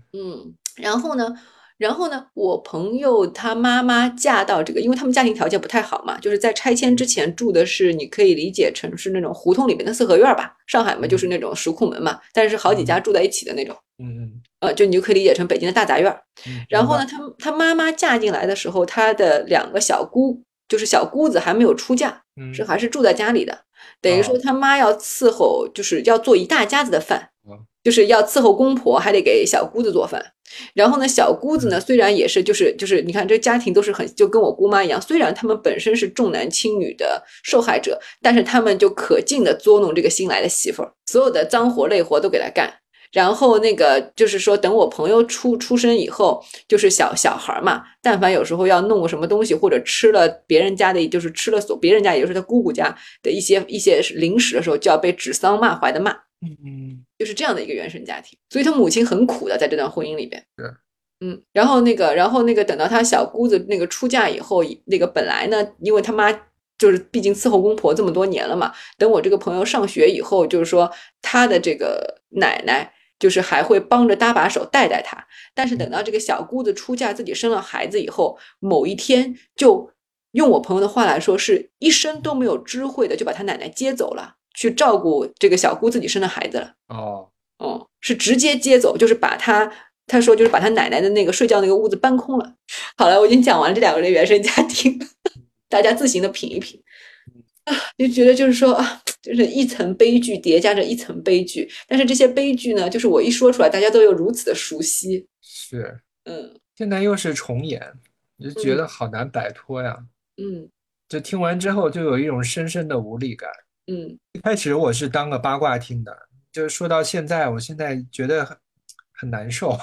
然后呢，我朋友他妈妈嫁到这个，因为他们家庭条件不太好嘛，就是在拆迁之前住的是，你可以理解成是那种胡同里面的四合院吧。上海嘛，就是嗯那种石库门嘛，但是好几家嗯住在一起的那种。 嗯就你就可以理解成北京的大杂院。然后呢， 明白。 他妈妈嫁进来的时候，他的两个小姑，就是小姑子还没有出嫁， 嗯还是住在家里的。等于说哦他妈要伺候，就是要做一大家子的饭， 哦就是要伺候公婆，还得给小姑子做饭。然后呢，小姑子呢， 嗯虽然也是就是，你看这家庭都是就跟我姑妈一样，虽然他们本身是重男轻女的受害者，但是他们就可劲的捉弄这个新来的媳妇儿，所有的脏活累活都给她干。然后那个就是说，等我朋友出生以后，就是小孩嘛，但凡有时候要弄个什么东西，或者吃了别人家的，就是吃了别人家，也就是他姑姑家的一些零食的时候，就要被指桑骂槐的骂， 嗯就是这样的一个原生家庭。所以他母亲很苦的，在这段婚姻里边。 是然后等到他小姑子那个出嫁以后，那个本来呢，因为他妈就是毕竟伺候公婆这么多年了嘛，等我这个朋友上学以后，就是说他的这个奶奶就是还会帮着搭把手带他，但是等到这个小姑子出嫁自己生了孩子以后，某一天就用我朋友的话来说，是一生都没有知会的就把他奶奶接走了，去照顾这个小姑自己生的孩子了。 哦是直接接走，就是把他说就是把他奶奶的那个睡觉那个屋子搬空了。好了，我已经讲完了这两个人原生家庭，大家自行的品一品。 就觉得就是说啊，就是一层悲剧叠加着一层悲剧，但是这些悲剧呢，就是我一说出来，大家都有如此的熟悉。 是， 嗯现在又是重演，就觉得嗯好难摆脱呀。 嗯就听完之后就有一种深深的无力感。 嗯。 一开始我是当个八卦听的，就是说到现在，我现在觉得很难受。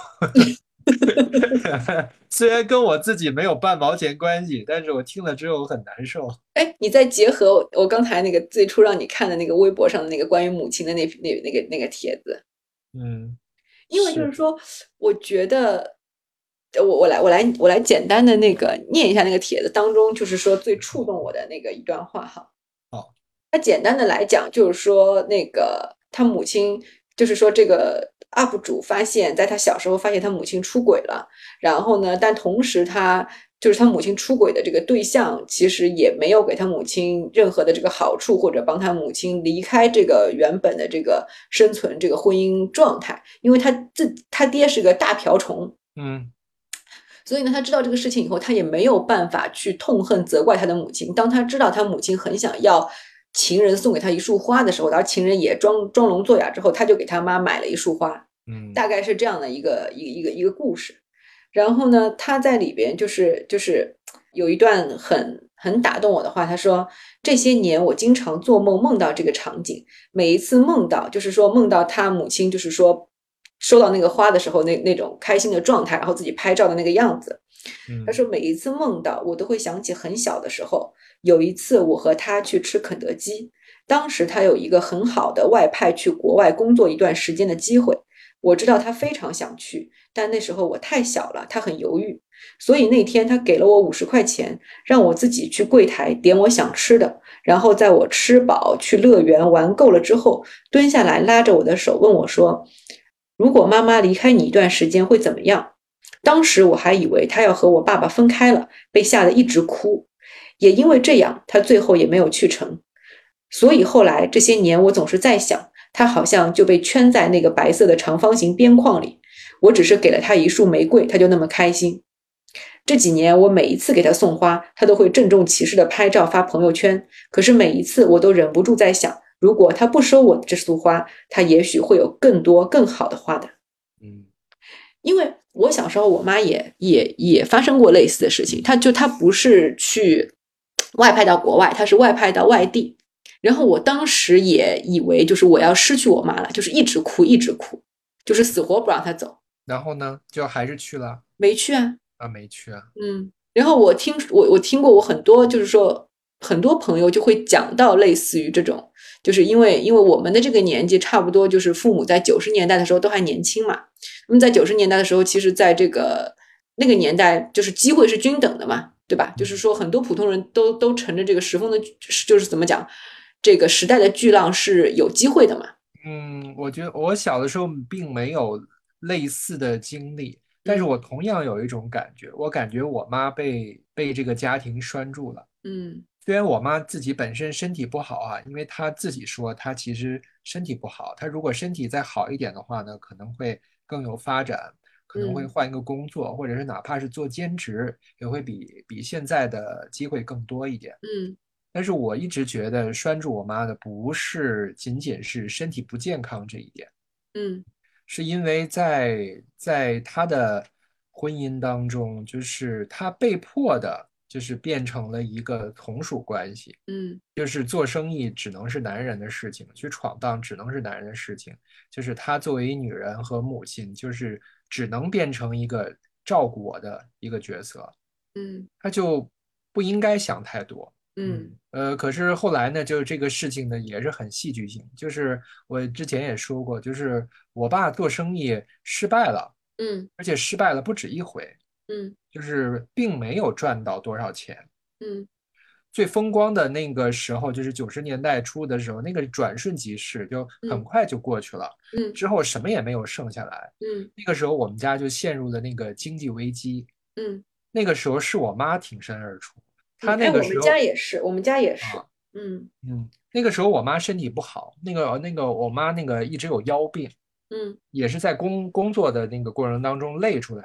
虽然跟我自己没有半毛钱关系，但是我听了之后很难受。 哎，你再结合我刚才那个最初让你看的那个微博上的那个关于母亲的那个帖子， 嗯， 因为就是， 是说，我觉得，我来简单的那个念一下那个帖子当中，就是说最触动我的那个一段话哈。 好， 他简单的来讲，就是说那个他母亲，就是说这个 UP 主发现，在他小时候发现他母亲出轨了，然后呢，但同时他就是他母亲出轨的这个对象，其实也没有给他母亲任何的这个好处，或者帮他母亲离开这个原本的这个生存这个婚姻状态，因为他爹是个大瓢虫。 嗯所以呢，他知道这个事情以后，他也没有办法去痛恨、责怪他的母亲。当他知道他母亲很想要情人送给他一束花的时候，而情人也装聋作哑之后，他就给他妈买了一束花， 嗯大概是这样的一个故事。然后呢，他在里边就是有一段很打动我的话，他说这些年我经常做梦梦到这个场景，每一次梦到就是说梦到他母亲就是说收到那个花的时候那种开心的状态，然后自己拍照的那个样子。他嗯说每一次梦到我都会想起很小的时候，有一次我和他去吃肯德基，当时他有一个很好的外派去国外工作一段时间的机会，我知道他非常想去，但那时候我太小了，他很犹豫，所以那天他给了我50块钱，让我自己去柜台点我想吃的，然后在我吃饱去乐园玩够了之后，蹲下来拉着我的手问我说：“如果妈妈离开你一段时间会怎么样？”当时我还以为他要和我爸爸分开了，被吓得一直哭。也因为这样，他最后也没有去成。所以后来这些年，我总是在想，他好像就被圈在那个白色的长方形边框里。我只是给了他一束玫瑰，他就那么开心。这几年，我每一次给他送花，他都会郑重其事的拍照发朋友圈。可是每一次，我都忍不住在想，如果他不收我的这束花，他也许会有更多更好的花的。 嗯因为我小时候，我妈也发生过类似的事情。她不是去外派到国外，她是外派到外地。然后我当时也以为就是我要失去我妈了，就是一直哭一直哭，就是死活不让她走， 然后呢，就还是去了没去啊。 啊？没去啊？ 然后我听过我很多就是说很多朋友就会讲到类似于这种，就是因为我们的这个年纪差不多就是父母在90年代的时候都还年轻嘛，那么在90年代的时候，其实在这个那个年代就是机会是均等的嘛，对吧？就是说很多普通人都乘着这个时风的，就是怎么讲，这个时代的巨浪是有机会的嘛。 嗯，我觉得我小的时候并没有类似的经历，但是嗯我同样有一种感觉，我感觉我妈被这个家庭拴住了。 嗯虽然我妈自己本身身体不好啊，因为她自己说她其实身体不好，她如果身体再好一点的话呢，可能会更有发展，可能会嗯换一个工作，或者是哪怕是做兼职，也会比现在的机会更多一点。 嗯但是我一直觉得拴住我妈的不是仅仅是身体不健康这一点， 嗯是因为在她的婚姻当中，就是她被迫的，就是变成了一个从属关系， 嗯就是做生意只能是男人的事情，去闯荡只能是男人的事情，就是她作为女人和母亲，就是只能变成一个照顾我的一个角色， 嗯她就不应该想太多。 嗯可是后来呢，就是这个事情呢也是很戏剧性，就是我之前也说过，就是我爸做生意失败了， 嗯而且失败了不止一回， 嗯就是并没有赚到多少钱。 嗯最风光的那个时候，就是90年代初的时候，那个转瞬即逝，就很嗯快就过去了。 嗯之后什么也没有剩下来。 嗯那个时候我们家就陷入了那个经济危机。 嗯那个时候是我妈挺身而出，她嗯，哎， 那个我们家时候也是，我们家也是。 啊， 嗯那个时候我妈身体不好，那个我妈那个一直有腰病， 嗯也是在工作的那个过程当中累出来的。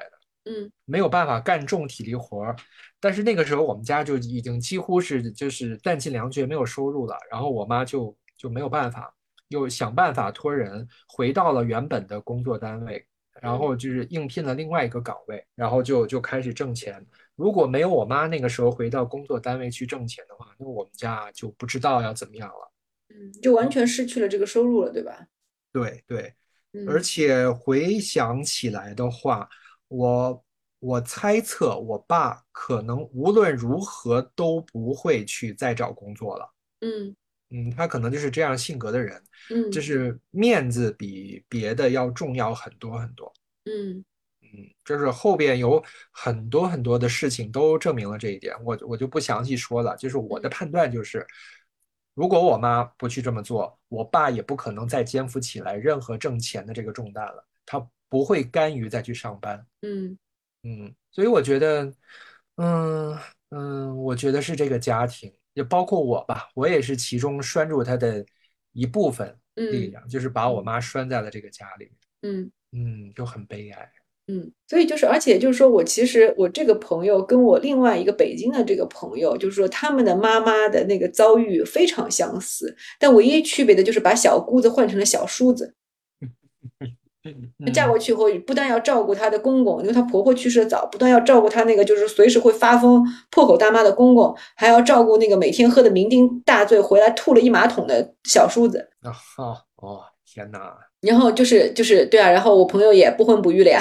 嗯没有办法干重体力活儿。但是那个时候我们家就已经几乎是就是弹尽粮绝，没有收入了。然后我妈就没有办法，又想办法托人回到了原本的工作单位，然嗯后就是应聘了另外一个岗位，然后就开始挣钱。如果没有我妈那个时候回到工作单位去挣钱的话，那我们家就不知道要怎么样了。 嗯，就完全失去了这个收入了，对吧？ 对对，而嗯且回想起来的话，我猜测我爸可能无论如何都不会去再找工作了。 嗯嗯，他可能就是这样性格的人，就嗯是面子比别的要重要很多很多。 嗯就是后边有很多很多的事情都证明了这一点，我就不详细说了。就是我的嗯判断就是，如果我妈不去这么做，我爸也不可能再肩负起来任何挣钱的这个重担了，他不会甘于再去上班。 嗯所以我觉得，嗯我觉得是这个家庭，也包括我吧，我也是其中拴住他的一部分力嗯量，就是把我嗯妈拴在了这个家里嗯。 面，就很悲哀。 嗯，所以就是，而且就是说我其实我这个朋友跟我另外一个北京的这个朋友，就是说他们的妈妈的那个遭遇非常相似，但唯一区别的就是把小姑子换成了小叔子。她嫁过嗯去以后，不但要照顾她的公公，因为她婆婆去世的早，不但要照顾她那个就是随时会发疯破口大骂的公公，还要照顾那个每天喝的酩酊大醉回来吐了一马桶的小叔子。 天哪！ 然后就是对啊，然后我朋友也不婚不育了呀。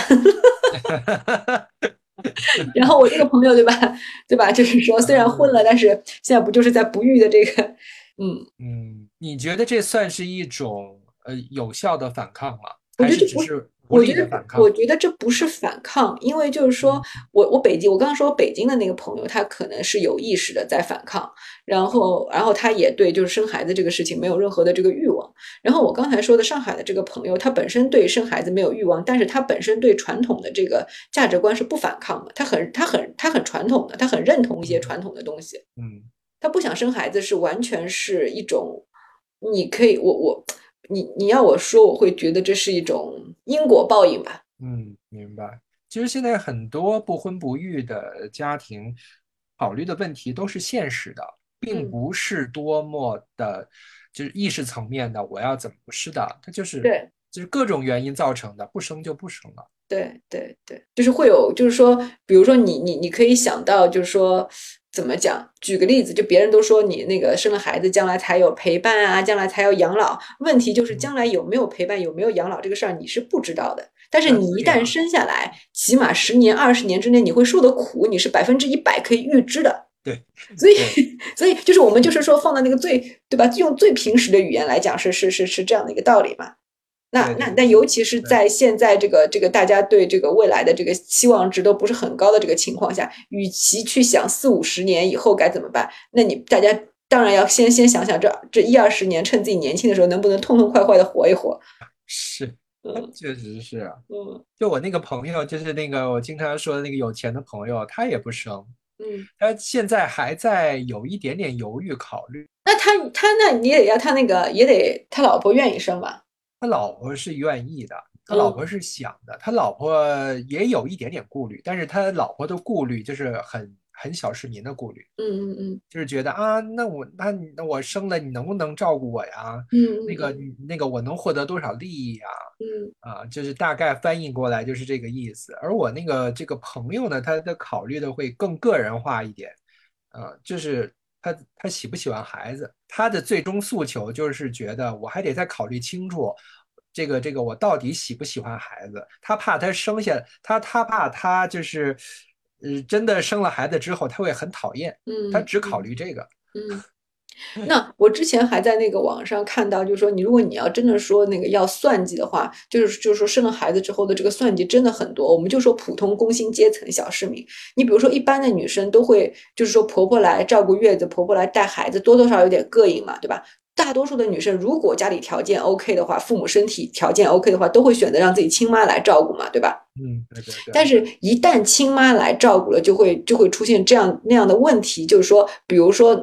然后我这个朋友，对吧？对吧？就是说，虽然婚了，但是现在不就是在不育的这个，嗯， 你觉得这算是一种有效的反抗吗？还是只我觉得这不， 是无力我觉得的反抗？ 我觉得这不是反抗，因为就是说嗯我北京，我刚刚说北京的那个朋友，他可能是有意识的在反抗，然后他也对就是生孩子这个事情没有任何的这个欲望。然后我刚才说的上海的这个朋友，他本身对生孩子没有欲望，但是他本身对传统的这个价值观是不反抗的，他很传统的，他很认同一些嗯传统的东西。 嗯他不想生孩子是完全是一种，你可以，你要我说，我会觉得这是一种因果报应吧。 明白。其实现在很多不婚不育的家庭考虑的问题都是现实的，并嗯， 不是多么的，就是意识层面的我要怎么不是的，它就是对。 就是各种原因造成的，不生就不生了。 对对对，就是会有，就是说，比如说你可以想到，就是说怎么讲？举个例子，就别人都说你那个生了孩子，将来才有陪伴啊，将来才有养老。问题就是嗯， 将来有没有陪伴，有没有养老这个事儿你是不知道的。但是你一旦对呀， 生下来，起码10年、20年之内你会受的苦，你是100%可以预知的。 对所以， 对所以就是我们就是说放到那个最对吧，用最平时的语言来讲，是这样的一个道理嘛。那对对对那但尤其是对。 在现在这个大家对这个未来的这个期望值都不是很高的这个情况下，与其去想40-50年以后该怎么办，那大家当然要先想想这10-20年，趁自己年轻的时候能不能痛痛快快的活一活。 是， 嗯确实是啊。 嗯就我那个朋友，就是那个我经常说的那个有钱的朋友，他也不生， 嗯， 他现在还在有一点点犹豫考虑。 那他那你也要他那个也得他老婆愿意生吧？ 他老婆是愿意的，他老嗯婆是想的，他老婆也有一点点顾虑，但是他老婆的顾虑就是很小市民的顾虑， 嗯嗯就是觉得啊，那我生了，你能不能照顾我呀？ 嗯那个我能获得多少利益呀？ 嗯就是大概翻译过来就是这个意思。而我这个朋友呢，他的考虑的会更个人化一点，就是他喜不喜欢孩子，他的最终诉求就是觉得我还得再考虑清楚，这个我到底喜不喜欢孩子。他怕他生下他怕他就是，真的生了孩子之后他会很讨厌，他只考嗯嗯虑这个。 嗯。那我之前还在那个网上看到，就是说你如果你要真的说那个要算计的话，就是说生了孩子之后的这个算计真的很多。我们就说普通工薪阶层小市民，你比如说一般的女生都会就是说婆婆来照顾月子，婆婆来带孩子，多多少少有点膈应嘛，对吧？大多数的女生如果家里条件 OK 的话，父母身体条件 OK 的话，都会选择让自己亲妈来照顾嘛，对吧？ 对对对但是，一旦亲妈来照顾了，就会出现这样那样的问题，就是说，比如说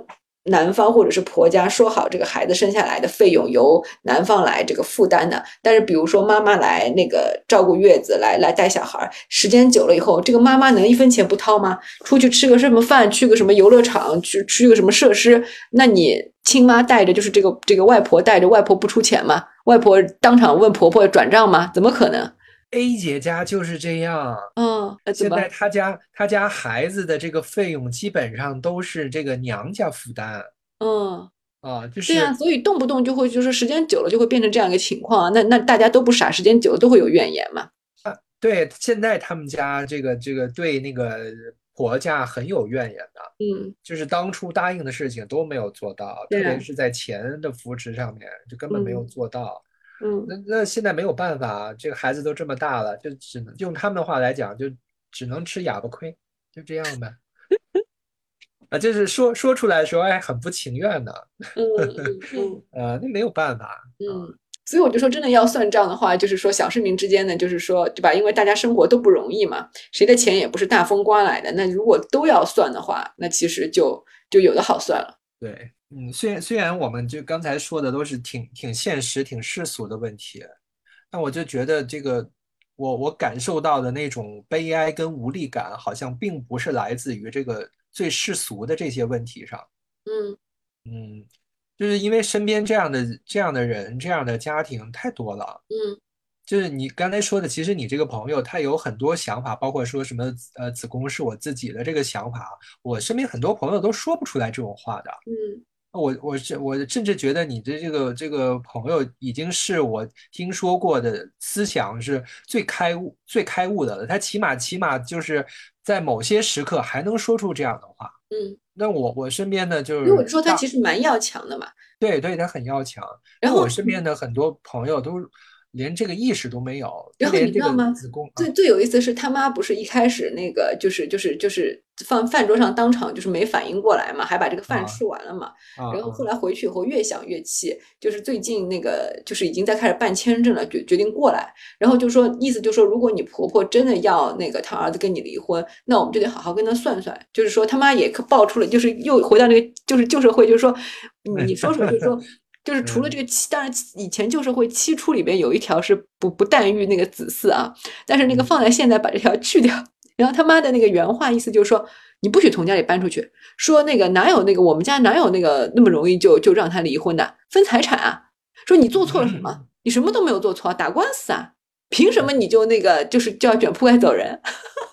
男方或者是婆家说好这个孩子生下来的费用由男方来这个负担的，但是比如说妈妈来那个照顾月子来带小孩，时间久了以后，这个妈妈能一分钱不掏吗？出去吃个什么饭，去个什么游乐场，去个什么设施，那你亲妈带着就是这个外婆带着，外婆不出钱吗？外婆当场问婆婆转账吗？怎么可能？ A 姐家就是这样， 嗯，那怎现在么？ 他家孩子的这个费用基本上都是这个娘家负担嗯。 啊，就对呀， 是所以动不动就会就是时间久了就会变成这样一个情况啊，那大家都不傻，时间久了都会有怨言嘛。 对现在他们家这个对那个婆家很有怨言的， 嗯， 就是当初答应的事情都没有做到，特别对啊， 是在钱的扶持上面就根本没有嗯做到。 嗯那现在没有办法，这个孩子都这么大了，就只能用他们的话来讲，就只能吃哑巴亏，就这样呗。啊，就是说出来的时候，哎，很不情愿的， 嗯嗯嗯那没有办法啊。 嗯，所以我就说，真的要算账的话，就是说小市民之间呢，就是说，对吧？因为大家生活都不容易嘛，谁的钱也不是大风刮来的。那如果都要算的话，那其实就有的好算了。 对，虽然我们就刚才说的都是挺现实、挺世俗的问题，但我就觉得这个，我感受到的那种悲哀跟无力感，好像并不是来自于这个最世俗的这些问题上。 嗯嗯，就是因为身边这样的人、这样的家庭太多了。 嗯就是你刚才说的，其实你这个朋友他有很多想法，包括说什么子宫是我自己的这个想法，我身边很多朋友都说不出来这种话的。 嗯我甚至觉得你的这个朋友已经是我听说过的思想是最开悟的了。他起码就是在某些时刻还能说出这样的话。 嗯， 那我身边的就因为我就说他是其实蛮要强的嘛。 对对，他很要强。那然后我身边的很多朋友都连这个意识都没有，他然后你连这个知道吗？ 子宫啊最有意思的是，他妈不是一开始那个放饭桌上当场就是没反应过来嘛，还把这个饭啊吃完了嘛。 啊啊然后后来回去以后越想越气，就是最近那个就是已经在开始办签证了，决定过来。然后就说意思就说，如果你婆婆真的要那个他儿子跟你离婚，那我们就得好好跟他算算。就是说他妈也爆出了，就是又回到那个就是旧社会，就是说你说说，就是说。就是除了这嗯个当然以前旧社会七出里边有一条是不诞育那个子嗣啊，但是那个嗯放在现在把这条去掉，然后他妈的那个原话意思就是说，你不许从家里搬出去，说那个哪有那个我们家哪有那个那么容易就让他离婚的，分财产啊，说你做错了什么？你什么都没有做错，打官司啊，凭什么你就那个就要卷铺盖走人？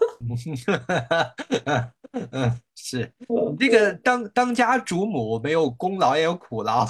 是你这个当家主母没有功劳也有苦劳。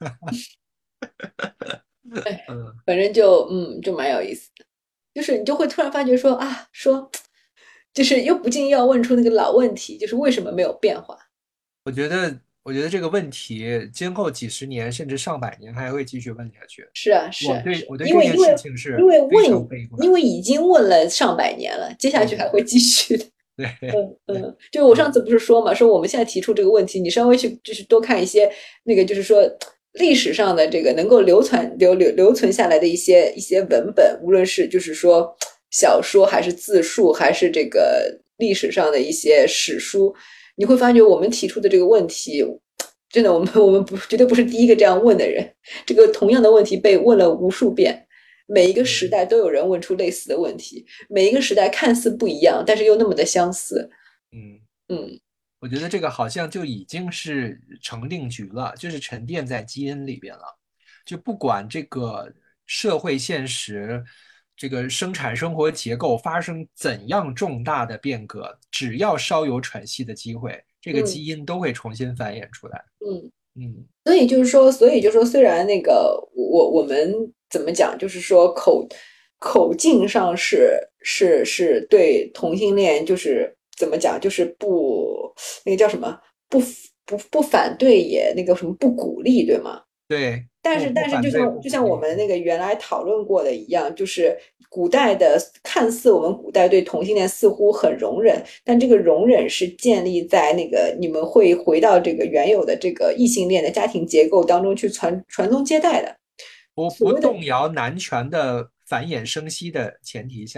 嗯， 反正就蛮有意思的，就是你就会突然发觉说啊说。就是又不禁要问出那个老问题，就是为什么没有变化？ 我觉得这个问题今后几十年甚至上百年还会继续问下去。 是啊，是我啊，是， 对我对这件事情是因为非常悲观。 因为已经问了上百年了，接下去还对对会继续的。 对就我上嗯次不是说嘛，说我们现在提出这个问题，你稍微去就是多看一些那个，就是说历史上的这个能够留存下来的一些文本，无论是就是说小说还是自述，还是这个历史上的一些史书，你会发觉我们提出的这个问题，真的我们绝对不是第一个这样问的人，这个同样的问题被问了无数遍。每一个时嗯代都有人问出类似的问题，每一个时代看似不一样，但是又那么的相似。 嗯， 嗯我觉得这个好像就已经是成定局了，就是沉淀在基因里边了。就不管这个社会现实，这个生产生活结构发生怎样重大的变革，只要稍有喘息的机会，这个嗯基因都会重新繁衍出来。 嗯， 嗯所以就是说，虽然那个我们怎么讲，就是说口径上是对同性恋，就是怎么讲，就是不那个叫什么不反对，也那个什么不鼓励，对吗？ 对， 但是， 不不但是就反对， 像就像我不鼓励。 们那个原来讨论过的一样，就是古代的看似我们古代对同性恋似乎很容忍，但这个容忍是建立在那个你们会回到这个原有的这个异性恋的家庭结构当中去传宗接代的。 不所谓的不动摇男权的繁衍生息的前提下。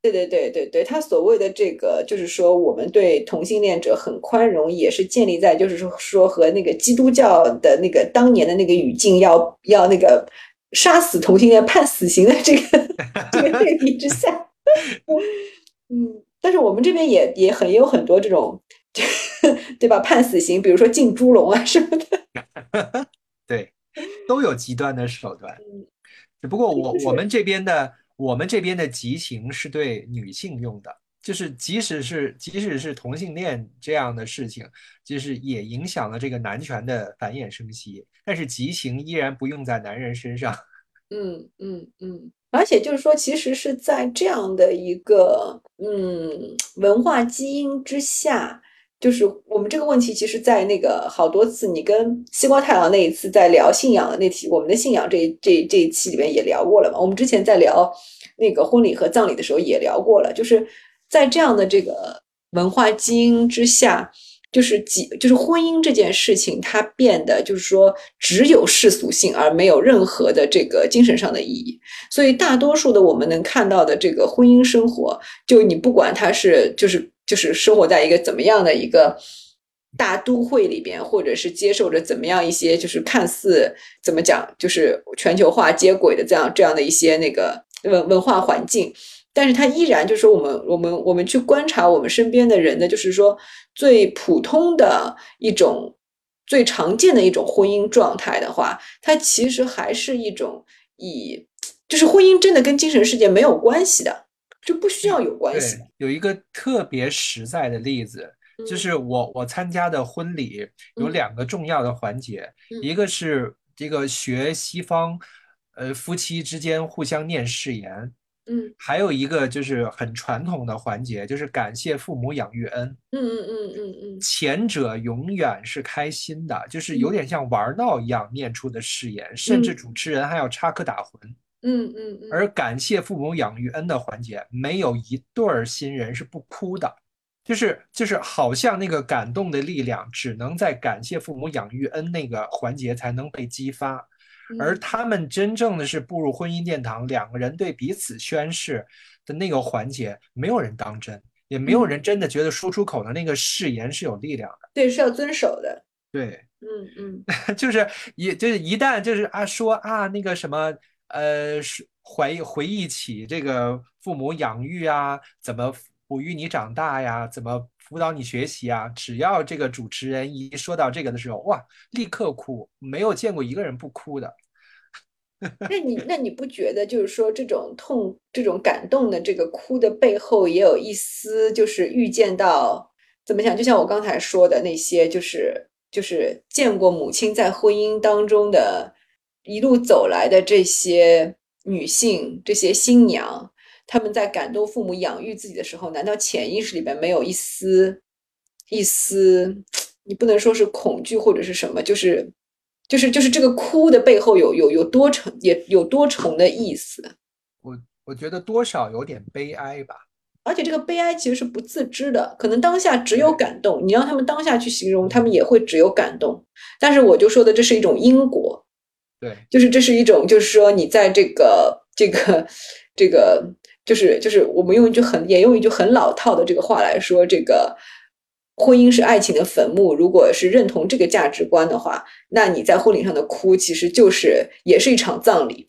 对对对对对，他所谓的这个，就是说我们对同性恋者很宽容，也是建立在就是说和那个基督教的那个当年的那个语境要那个杀死同性恋、判死刑的这个这个对比之下。但是我们这边也有很多这种，对吧？判死刑，比如说浸猪笼啊什么的。 对，都有极端的手段。 嗯， 只不过就是我们这边的极刑是对女性用的，就是即使是同性恋这样的事情，就是也影响了这个男权的繁衍生息，但是极刑依然不用在男人身上。 而且就是说，其实是在这样的一个文化基因之下，就是我们这个问题，其实，在那个好多次你跟西瓜太郎那一次在聊信仰的那期，我们的信仰这一期里面也聊过了嘛。我们之前在聊那个婚礼和葬礼的时候也聊过了，就是在这样的这个文化基因之下。就是婚姻这件事情，它变得就是说只有世俗性，而没有任何的这个精神上的意义。所以大多数的我们能看到的这个婚姻生活，就你不管他是就是生活在一个怎么样的一个大都会里边，或者是接受着怎么样一些就是看似怎么讲就是全球化接轨的这样的一些那个文化环境。但是它依然就是说我们去观察我们身边的人呢，就是说最普通的一种、最常见的一种婚姻状态的话，它其实还是一种就是婚姻真的跟精神世界没有关系的，就不需要有关系的。 对，有一个特别实在的例子，就嗯是我参加的婚礼有嗯两个重要的环节， 嗯一个是这个学西方，夫妻之间互相念誓言， 嗯还有一个就是很传统的环节，就是感谢父母养育恩。 嗯前者永远是开心的，就是有嗯点像玩闹一样念出的誓言，甚至嗯主持人还要插科打诨。而嗯感谢父母养育恩的环节，没有一对儿新人是不哭的，就是好像那个感动的力量，只能在感谢父母养育恩那个环节才能被激发，而嗯他们真正的是步入婚姻殿堂，两个人对彼此宣誓的那个环节，没有人当真，也没有嗯， 人真的觉得说出口的那个誓言是有力量的。 对，是要遵守的。 对， 嗯嗯就是一旦就是说那个什么是回忆起这个父母养育啊，怎么哺育你长大呀，怎么辅导你学习啊，只要这个主持人一说到这个的时候，哇，立刻哭，没有见过一个人不哭的。 那你不觉得就是说这种痛、这种感动的这个哭的背后，也有一丝就是预见到怎么讲？就像我刚才说的那些，就是见过母亲在婚姻当中的一路走来的这些女性、这些新娘，她们在感动父母养育自己的时候，难道潜意识里边没有一丝，你不能说是恐惧或者是什么，就是这个哭的背后有多重，也有多重的意思。 我觉得多少有点悲哀吧。 而且这个悲哀其实是不自知的，可能当下只有对感动，你让他们当下去形容，他们嗯， 也会只有感动。但是我就说的，这是一种因果， 对。 就是这是一种，就是说你在这个，就是我们用一句很老套的这个话来说，这个婚姻是爱情的坟墓。如果是认同这个价值观的话，那你在婚礼上的哭，其实也是一场葬礼。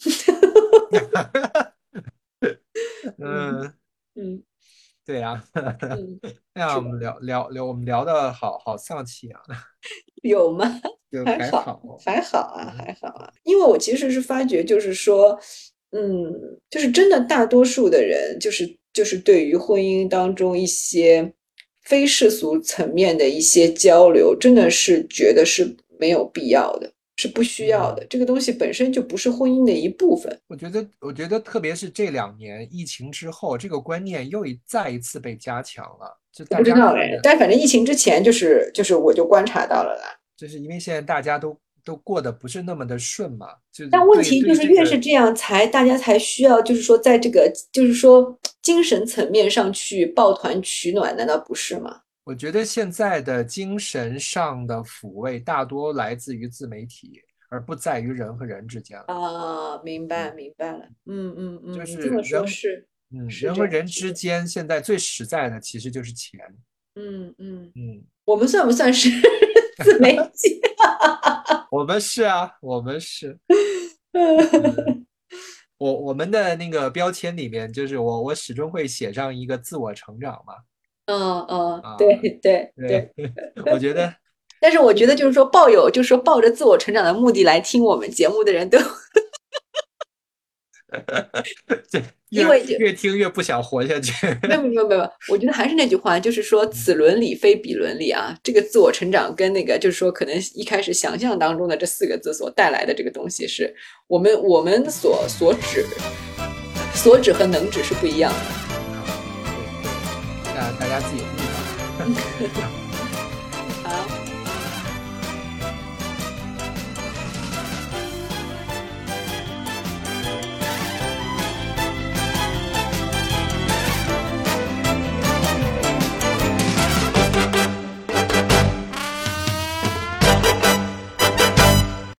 嗯嗯， 嗯对呀。 嗯， 那样我是的， 们聊，我们聊的好丧气啊。 有吗？ 就还还好， 好。 还好啊， 嗯。 还好啊。因为我其实是发觉，就是说，嗯，就是真的大多数的人，就是对于婚姻当中一些非世俗层面的一些交流，真的是觉得是没有必要的，是不需要嗯， 的。这个东西本身就不是婚姻的一部分。 我觉得特别是这2年疫情之后，这个观念再一次被加强了，就我不大知道哎， 家看的， 但反正疫情之前，就是我就观察到了啦。 就是因为现在大家都过得不是那么的顺嘛，就是但问对题就是越是对这个。 这样，大家才需要，就是说，在这个就是说精神层面上去抱团取暖，难道不是吗？ 我觉得现在的精神上的抚慰大多来自于自媒体，而不在于人和人之间了。 啊，明白嗯， 明白了， 就你这么说是人是， 人和是这样。 人之间现在最实在的其实就是钱。 嗯嗯， 嗯， 我们算不算是自媒体？ 我们是啊，我们是。 嗯嗯，我们的那个标签里面，就是我始终会写上一个自我成长嘛。 嗯，对啊， 对对。 对，我觉得但是我觉得就是说就是说抱着自我成长的目的来听我们节目的人都， 这越因为就越听越不想活下去。 没有，我觉得还是那句话，就是说此伦理非彼伦理啊。这个自我成长跟那个就是说可能一开始想象当中的这4个字所带来的这个东西，是我们所指和能指是不一样的。 对，那大家自己注意吧。